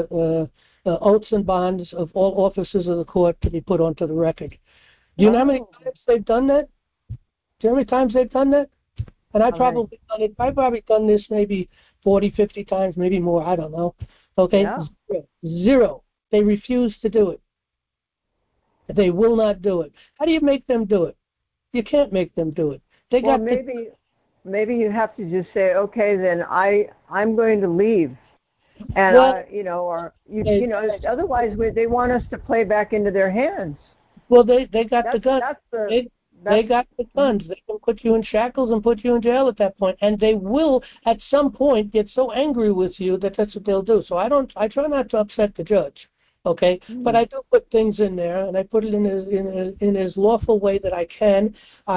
oaths and bonds of all officers of the court to be put onto the record. Do you know how many times they've done that? Do you know how many times they've done that? And I've probably done this maybe 40, 50 times, maybe more, I don't know. Okay? Yeah. Zero. They refuse to do it. They will not do it. How do you make them do it? You can't make them do it. They Well, got maybe you have to just say, okay, then I'm going to leave, and Well, otherwise they want us to play back into their hands. well, they got the guns. They got the guns. They can put you in shackles and put you in jail at that point, and they will at some point get so angry with you that that's what they'll do. So I try not to upset the judge. Okay, but I do put things in there, and I put it in as lawful way that I can.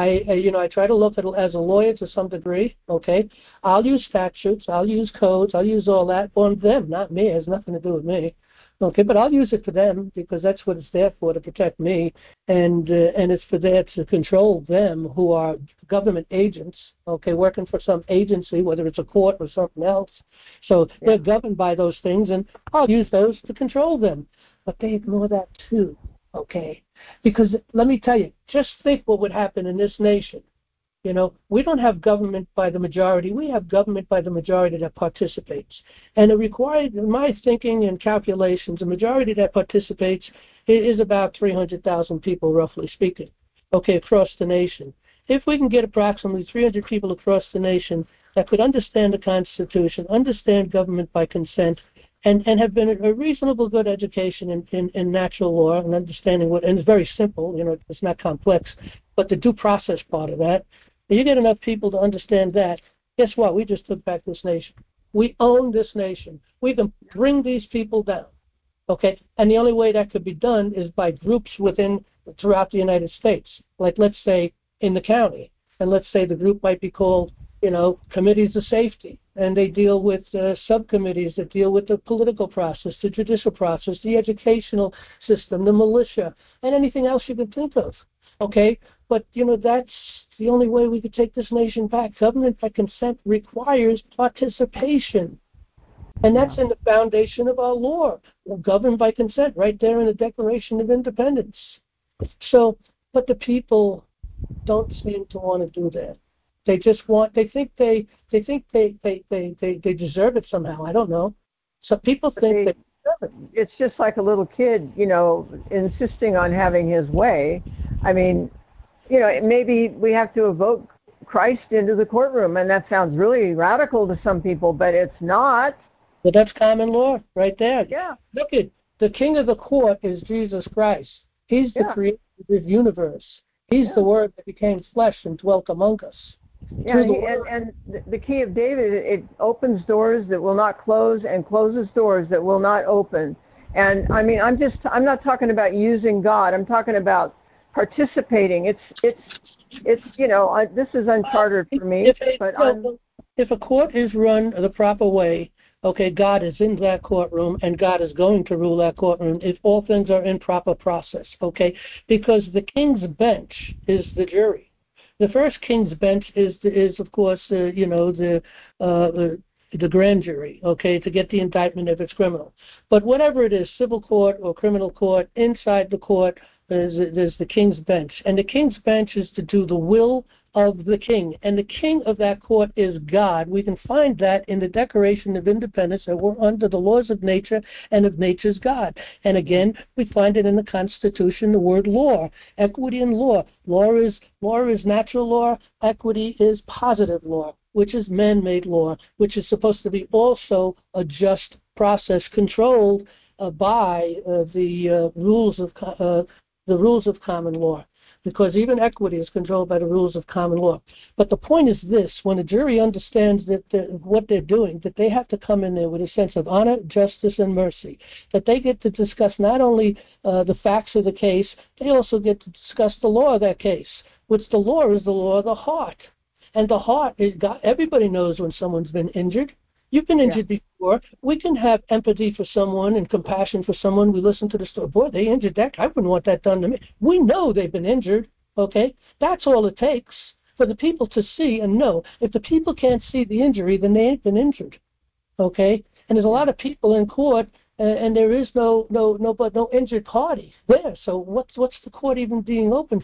I try to look at it as a lawyer to some degree. Okay, I'll use statutes, I'll use codes, I'll use all that on them, not me. It has nothing to do with me. Okay, but I'll use it for them because that's what it's there for, to protect me, and it's for there to control them, who are government agents. Okay, working for some agency, whether it's a court or something else. So they're governed by those things, and I'll use those to control them. But they ignore that too. Okay, because let me tell you, just think what would happen in this nation. You know, we don't have government by the majority. We have government by the majority that participates. And it required, in my thinking and calculations, the majority that participates is about 300,000 people, roughly speaking, okay, across the nation. If we can get approximately 300 people across the nation that could understand the Constitution, understand government by consent, and have been a reasonable good education in natural law and understanding and it's very simple, it's not complex, but the due process part of that, you get enough people to understand that, guess what? We just took back this nation. We own this nation. We can bring these people down, okay? And the only way that could be done is by groups throughout the United States, like let's say in the county, and let's say the group might be called, committees of safety, and they deal with subcommittees that deal with the political process, the judicial process, the educational system, the militia, and anything else you can think of, okay? But, that's the only way we could take this nation back. Government by consent requires participation. And that's in the foundation of our law. We're governed by consent, right there in the Declaration of Independence. So, but the people don't seem to want to do that. They just they think they deserve it somehow. I don't know. So people think they deserve it. It's just like a little kid, insisting on having his way. I mean, maybe we have to evoke Christ into the courtroom, and that sounds really radical to some people, but it's not. But that's common law right there. Yeah. Look at the king of the court is Jesus Christ. He's the creator of the universe. He's the Word that became flesh and dwelt among us. Yeah, and the key of David, it opens doors that will not close and closes doors that will not open. And I mean, I'm not talking about using God. I'm talking about participating. This is uncharted for me. If a court is run the proper way, okay, God is in that courtroom, and God is going to rule that courtroom if all things are in proper process, okay? Because the king's bench is the jury. The first king's bench is of course, the grand jury, okay, to get the indictment if it's criminal. But whatever it is, civil court or criminal court, inside the court, there's the king's bench. And the king's bench is to do the will of the king. And the king of that court is God. We can find that in the Declaration of Independence, that we're under the laws of nature and of nature's God. And again, we find it in the Constitution, the word law, equity and law. Law is natural law. Equity is positive law, which is man-made law, which is supposed to be also a just process controlled by the rules of common law, because even equity is controlled by the rules of common law. But the point is this: when a jury understands that what they're doing, that they have to come in there with a sense of honor, justice, and mercy, that they get to discuss not only the facts of the case, they also get to discuss the law of that case, which the law is the law of the heart. And the heart is God. Everybody knows when someone's been injured. You've been injured before. We can have empathy for someone and compassion for someone. We listen to the story. Boy, they injured that guy. I wouldn't want that done to me. We know they've been injured, okay? That's all it takes for the people to see and know. If the people can't see the injury, then they ain't been injured, okay? And there's a lot of people in court, and there is no injured party there. So what's the court even being open for?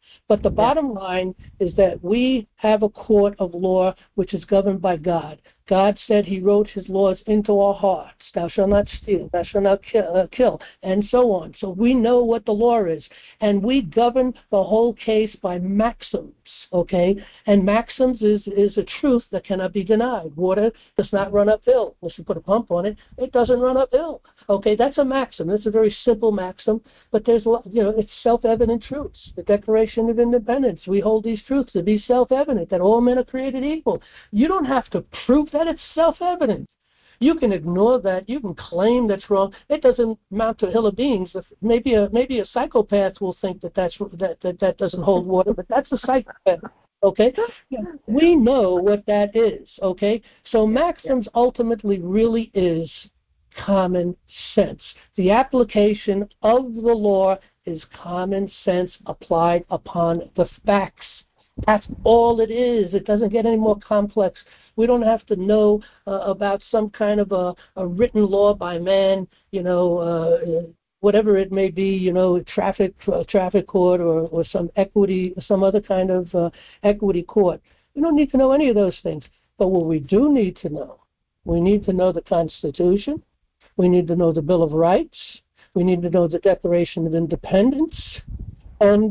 But the bottom line is that we have a court of law which is governed by God. God said he wrote his laws into our hearts. Thou shalt not steal, thou shalt not kill, and so on. So we know what the law is. And we govern the whole case by maxims, okay? And maxims is a truth that cannot be denied. Water does not run uphill. Unless you put a pump on it, it doesn't run uphill. Okay, that's a maxim. It's a very simple maxim, but there's it's self-evident truths. The Declaration of Independence, we hold these truths to be self-evident, that all men are created equal. You don't have to prove that. It's self-evident. You can ignore that. You can claim that's wrong. It doesn't amount to a hill of beans. Maybe a psychopath will think that that doesn't hold water, but that's a psychopath. Okay, we know what that is. Okay, so maxims ultimately really is common sense. The application of the law is common sense applied upon the facts. That's all it is. It doesn't get any more complex. We don't have to know about some kind of a written law by man, whatever it may be, traffic court or some equity, some other kind of equity court. We don't need to know any of those things. But what we do need to know, we need to know the Constitution. We need to know the Bill of Rights. We need to know the Declaration of Independence, and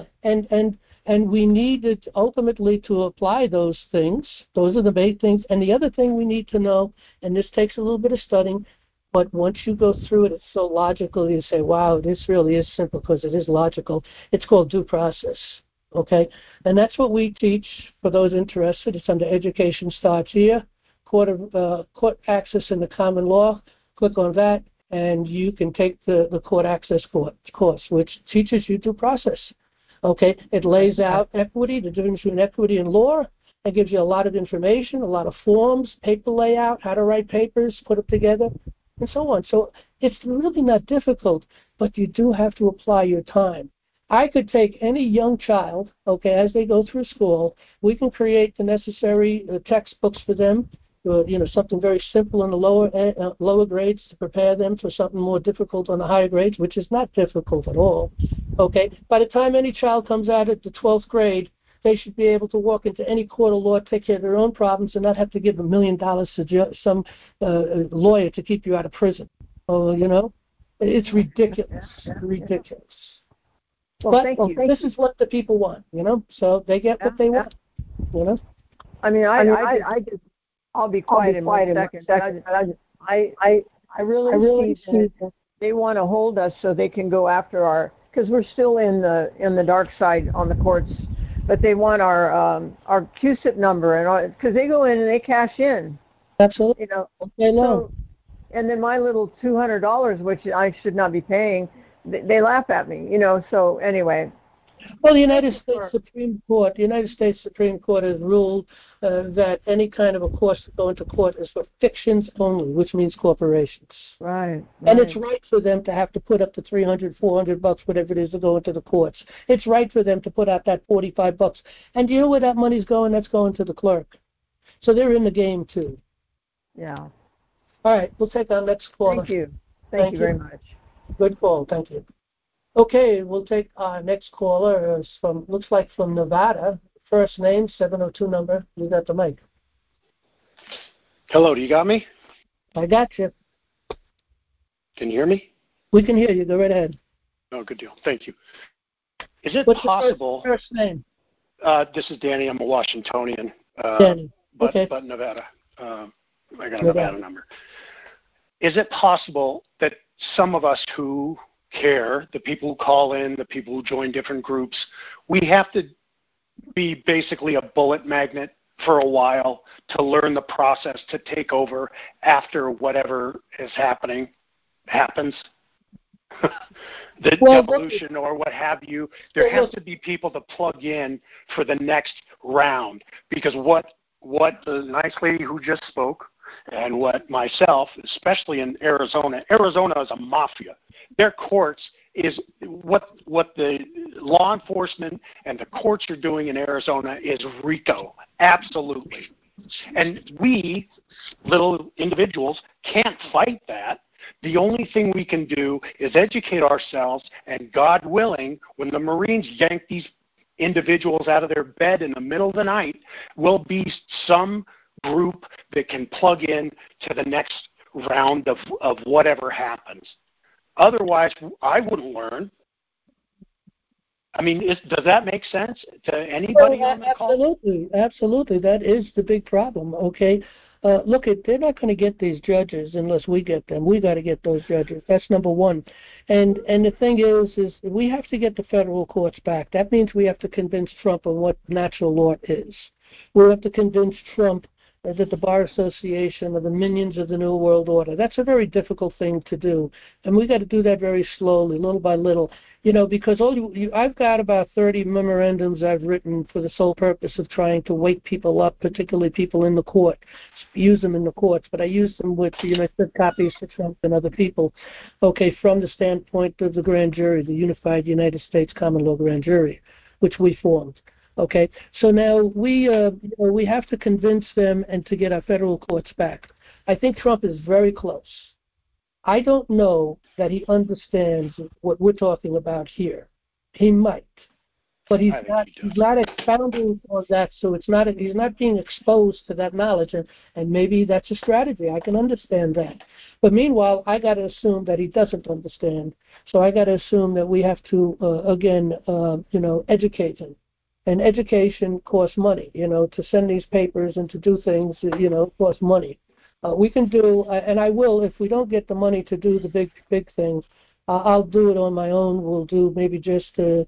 we need ultimately to apply those things. Those are the main things. And the other thing we need to know, and this takes a little bit of studying, but once you go through it, it's so logical. You say, "Wow, this really is simple," because it is logical. It's called due process. Okay, and that's what we teach for those interested. It's under Education Starts Here, Court Access in the Common Law. Click on that, and you can take the court access course, which teaches you due process. Okay, it lays out equity, the difference between equity and law. It gives you a lot of information, a lot of forms, paper layout, how to write papers, put it together, and so on. So it's really not difficult, but you do have to apply your time. I could take any young child, okay, as they go through school, we can create the necessary textbooks for them. Something very simple in the lower grades to prepare them for something more difficult on the higher grades, which is not difficult at all. Okay, by the time any child comes out at the 12th grade, they should be able to walk into any court of law, take care of their own problems, and not have to give $1 million to some lawyer to keep you out of prison. It's ridiculous, ridiculous. Well, But this is what the people want, so they get what they want, I mean, I just. I'll be quiet in a second. I really see that they want to hold us so they can go after because we're still in the dark side on the courts, but they want our QSIP number and because they go in and they cash in. Absolutely. And then my little $200, which I should not be paying, they laugh at me. So anyway. Well, the United States Supreme Court has ruled that any kind of a course to go into court is for fictions only, which means corporations. Right. And it's right for them to have to put up the $300, $400, whatever it is, to go into the courts. It's right for them to put out that $45. And do you know where that money's going? That's going to the clerk. So they're in the game too. Yeah. All right, we'll take our next caller. Thank you. Thank you very much. Good call. Thank you. Okay, we'll take our next caller. It's looks like from Nevada. First name, 702 number. You got the mic. Hello, do you got me? I got you. Can you hear me? We can hear you. Go right ahead. Oh, good deal. Thank you. Is it What's possible? Your first name? This is Danny. I'm a Washingtonian. Danny. Okay. But Nevada. I got a Nevada number. Is it possible that some of us who care, the people who call in, the people who join different groups, we have to be basically a bullet magnet for a while to learn the process to take over after whatever is happening happens? The devolution or what have you, there has to be people to plug in for the next round, because what the nice lady who just spoke and what myself, especially in Arizona is a mafia. Their courts is what the law enforcement and the courts are doing in Arizona is RICO, absolutely. And we, little individuals, can't fight that. The only thing we can do is educate ourselves, and God willing, when the Marines yank these individuals out of their bed in the middle of the night will be some group that can plug in to the next round of whatever happens. Otherwise, I wouldn't learn. I mean, does that make sense to anybody on the call? Absolutely, absolutely. That is the big problem, okay? Look, they're not going to get these judges unless we get them. We got to get those judges. That's number one. And the thing is we have to get the federal courts back. That means we have to convince Trump of what natural law is. We have to convince Trump that the Bar Association are the minions of the New World Order. That's a very difficult thing to do, and we got to do that very slowly, little by little. You know, because I've got about 30 memorandums I've written for the sole purpose of trying to wake people up, particularly people in the court. Use them in the courts, but I use them with, send copies to Trump and other people, okay, from the standpoint of the grand jury, the Unified United States Common Law Grand Jury, which we formed. Okay, so now we have to convince them and to get our federal courts back. I think Trump is very close. I don't know that he understands what we're talking about here. He might, but he's not expounding on that, so he's not being exposed to that knowledge, and maybe that's a strategy. I can understand that. But meanwhile, I got to assume that he doesn't understand. So I got to assume that we have to educate him. And education costs money, to send these papers and to do things, costs money. We can do, and I will, if we don't get the money to do the big things, I'll do it on my own. We'll do maybe just a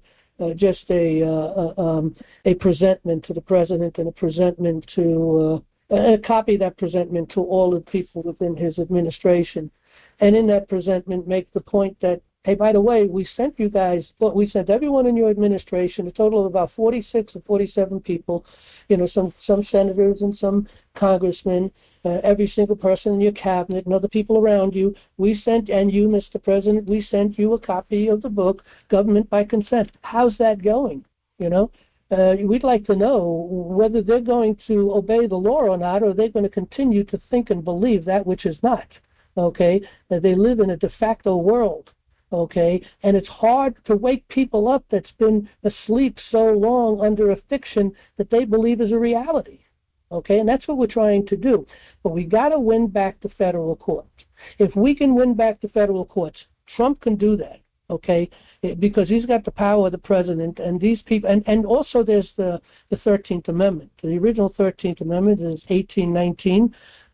presentment to the president and a presentment to, copy that presentment to all the people within his administration. And in that presentment, make the point that, hey, by the way, we sent everyone in your administration, a total of about 46 or 47 people, some senators and some congressmen, every single person in your cabinet and other people around you. We sent, and you, Mr. President, we sent you a copy of the book, Government by Consent. How's that going? We'd like to know whether they're going to obey the law or not, or they're going to continue to think and believe that which is not. Okay? They live in a de facto world. Okay, and it's hard to wake people up that's been asleep so long under a fiction that they believe is a reality. Okay, and that's what we're trying to do. But we got to win back the federal courts. If we can win back the federal courts, Trump can do that. Okay, because he's got the power of the president, and these people, and also there's the 13th Amendment. The original 13th Amendment is 1819.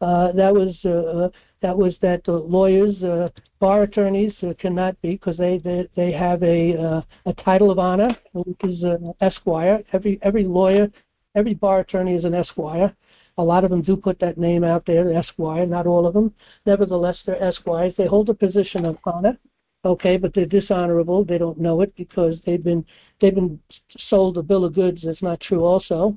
That was that lawyers, bar attorneys cannot be, because they have a title of honor, which is esquire. Every lawyer, every bar attorney is an esquire. A lot of them do put that name out there, esquire. Not all of them. Nevertheless, they're esquires. They hold a position of honor. Okay, but they're dishonorable. They don't know it because they've been sold a bill of goods that's not true. Also,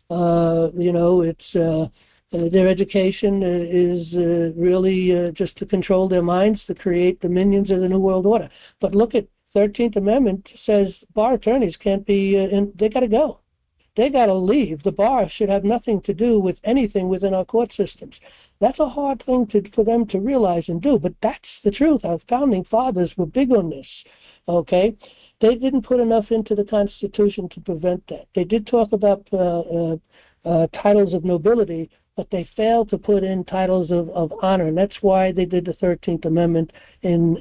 it's. Their education is really just to control their minds, to create the minions of the New World Order. But look at 13th Amendment says bar attorneys can't be, they got to go. They got to leave. The bar should have nothing to do with anything within our court systems. That's a hard thing for them to realize and do, but that's the truth. Our founding fathers were big on this, okay? They didn't put enough into the Constitution to prevent that. They did talk about titles of nobility, but they failed to put in titles of honor, and that's why they did the 13th Amendment in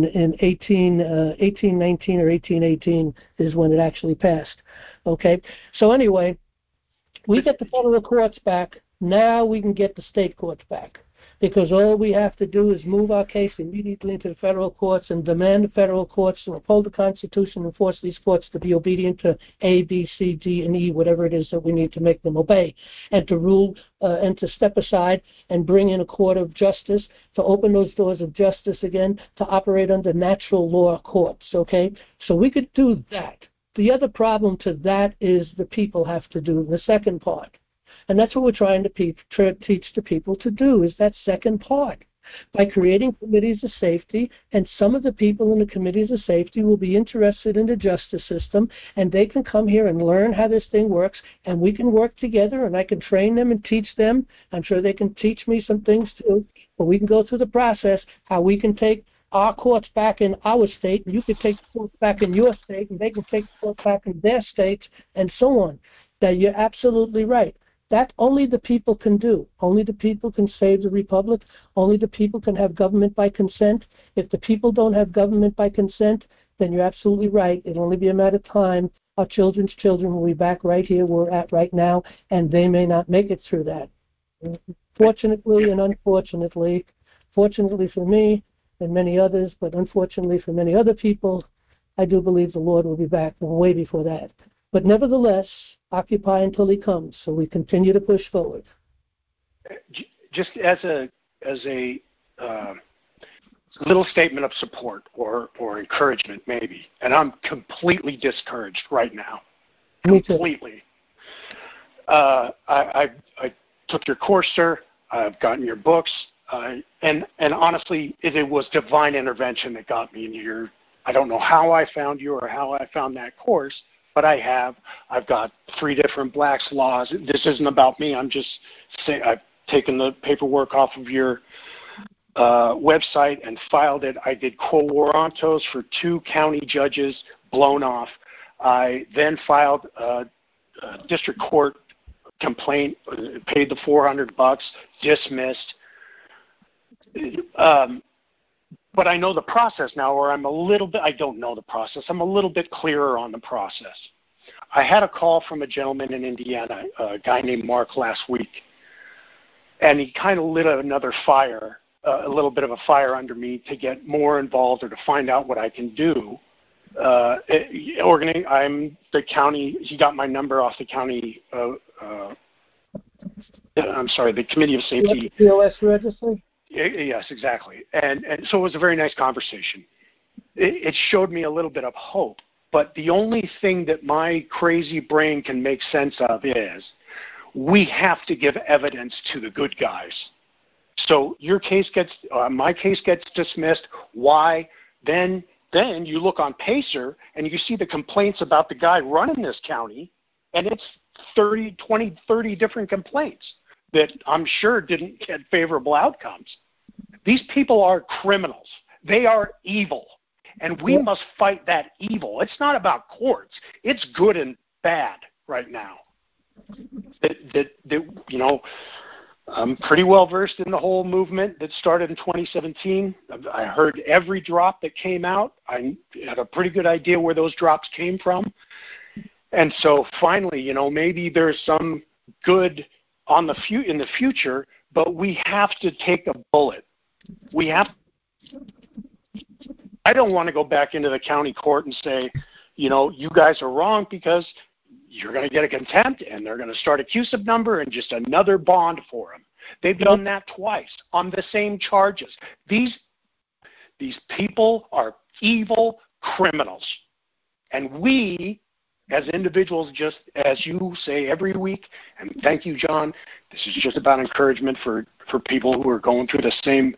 1819 or 1818 is when it actually passed. Okay, so anyway, we get the federal courts back. Now we can get the state courts back, because all we have to do is move our case immediately into the federal courts and demand the federal courts to uphold the Constitution and force these courts to be obedient to A, B, C, D, and E, whatever it is that we need to make them obey, and to rule and to step aside and bring in a court of justice, to open those doors of justice again, to operate under natural law courts, okay? So we could do that. The other problem to that is the people have to do the second part. And that's what we're trying to teach the people to do, is that second part, by creating committees of safety. And some of the people in the committees of safety will be interested in the justice system, and they can come here and learn how this thing works, and we can work together, and I can train them and teach them. I'm sure they can teach me some things too, but we can go through the process, how we can take our courts back in our state, and you can take the courts back in your state, and they can take the courts back in their states, and so on. That you're absolutely right. That only the people can do. Only the people can save the republic. Only the people can have government by consent. If the people don't have government by consent, then you're absolutely right. It'll only be a matter of time. Our children's children will be back right here where we're at right now, and they may not make it through that. Fortunately and unfortunately, fortunately for me and many others, but unfortunately for many other people, I do believe the Lord will be back way before that. But nevertheless, occupy until he comes, so we continue to push forward. Just as a little statement of support or encouragement, maybe, and I'm completely discouraged right now. Completely. I took your course, sir. I've gotten your books, and honestly, it was divine intervention that got me into your. I don't know how I found you or how I found that course, but I have. I've got 3 different Black's laws. This isn't about me. I'm just saying I've taken the paperwork off of your website and filed it. I did quo warrantos for 2 county judges, blown off. I then filed a district court complaint, paid the $400, dismissed. But I know the process now, or I'm a little bit, I don't know the process. I'm a little bit clearer on the process. I had a call from a gentleman in Indiana, a guy named Mark, last week, and he kind of lit another fire, a little bit of a fire under me to get more involved or to find out what I can do. I'm the county, he got my number off the county, the Committee of Safety. POS register? Yes, exactly. And so it was a very nice conversation. It showed me a little bit of hope. But the only thing that my crazy brain can make sense of is we have to give evidence to the good guys. So your case my case gets dismissed. Why? Then you look on Pacer and you see the complaints about the guy running this county, and it's 30 different complaints that I'm sure didn't get favorable outcomes. These people are criminals. They are evil. And we must fight that evil. It's not about courts. It's good and bad right now. I'm pretty well versed in the whole movement that started in 2017. I heard every drop that came out. I had a pretty good idea where those drops came from. And so finally, maybe there's some good in the future, but we have to take a bullet. I don't want to go back into the county court and say, you guys are wrong because you're going to get a contempt and they're going to start a CUSIP number and just another bond for them. They've done that twice on the same charges. These people are evil criminals. And we, as individuals, just as you say every week, and thank you, John, this is just about encouragement for people who are going through the same,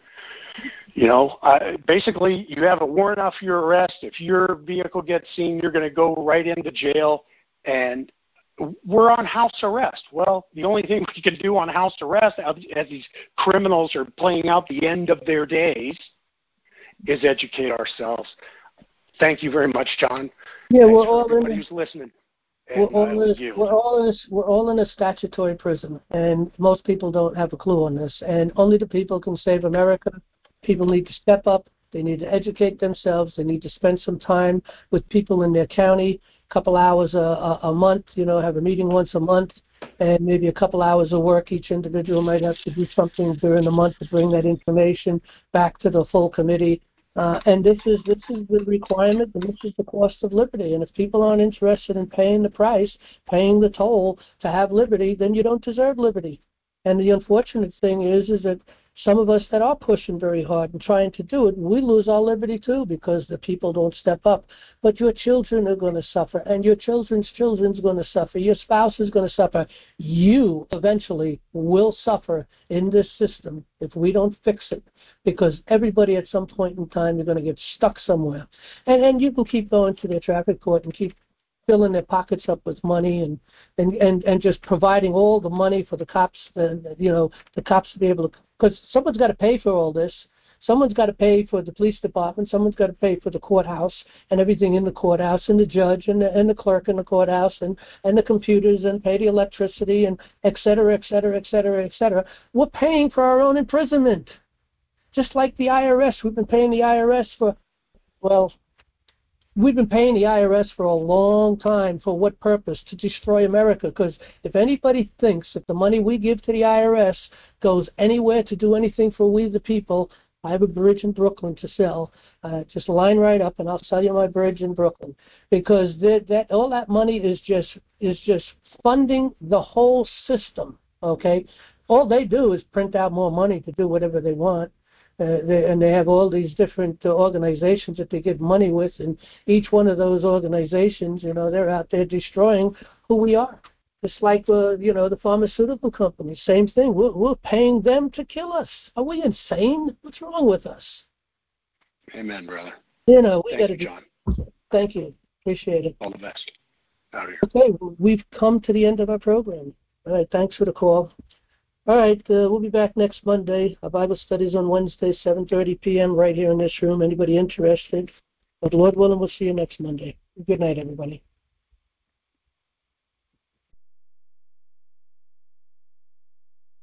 basically you have a warrant off your arrest. If your vehicle gets seen, you're going to go right into jail, and we're on house arrest. Well, the only thing we can do on house arrest as these criminals are playing out the end of their days is educate ourselves. Thank you very much, John. Yeah, we're all everybody who's listening. We're all in a statutory prison, and most people don't have a clue on this. And only the people can save America. People need to step up. They need to educate themselves. They need to spend some time with people in their county, a couple hours a month. Have a meeting once a month, and maybe a couple hours of work. Each individual might have to do something during the month to bring that information back to the full committee. And this is the requirement, and this is the cost of liberty. And if people aren't interested in paying the price, paying the toll to have liberty, then you don't deserve liberty. And the unfortunate thing is that some of us that are pushing very hard and trying to do it, we lose our liberty too because the people don't step up. But your children are going to suffer, and your children's children's going to suffer. Your spouse is going to suffer. You eventually will suffer in this system if we don't fix it, because everybody at some point in time is going to get stuck somewhere. And you can keep going to their traffic court and keep filling their pockets up with money and just providing all the money for the cops, the cops to be able to, because someone's got to pay for all this. Someone's got to pay for the police department. Someone's got to pay for the courthouse and everything in the courthouse, and the judge and the clerk in the courthouse, and the computers, and pay the electricity, and et cetera, et cetera, et cetera, et cetera. We're paying for our own imprisonment. Just like the IRS, we've been paying the IRS for, well, we've been paying the IRS for a long time. For what purpose? To destroy America. Because if anybody thinks that the money we give to the IRS goes anywhere to do anything for we the people, I have a bridge in Brooklyn to sell. Just line right up, and I'll sell you my bridge in Brooklyn. Because that all that money is just funding the whole system. Okay, all they do is print out more money to do whatever they want. And they have all these different organizations that they give money with, and each one of those organizations, they're out there destroying who we are. Just like, the pharmaceutical companies, same thing. We're paying them to kill us. Are we insane? What's wrong with us? Amen, brother. We Thank got to you, John. Thank you. Appreciate it. All the best. Out of here. Okay, we've come to the end of our program. All right, thanks for the call. All right, we'll be back next Monday. Our Bible studies on Wednesday, 7:30 p.m. right here in this room. Anybody interested? But Lord willing, we'll see you next Monday. Good night, everybody.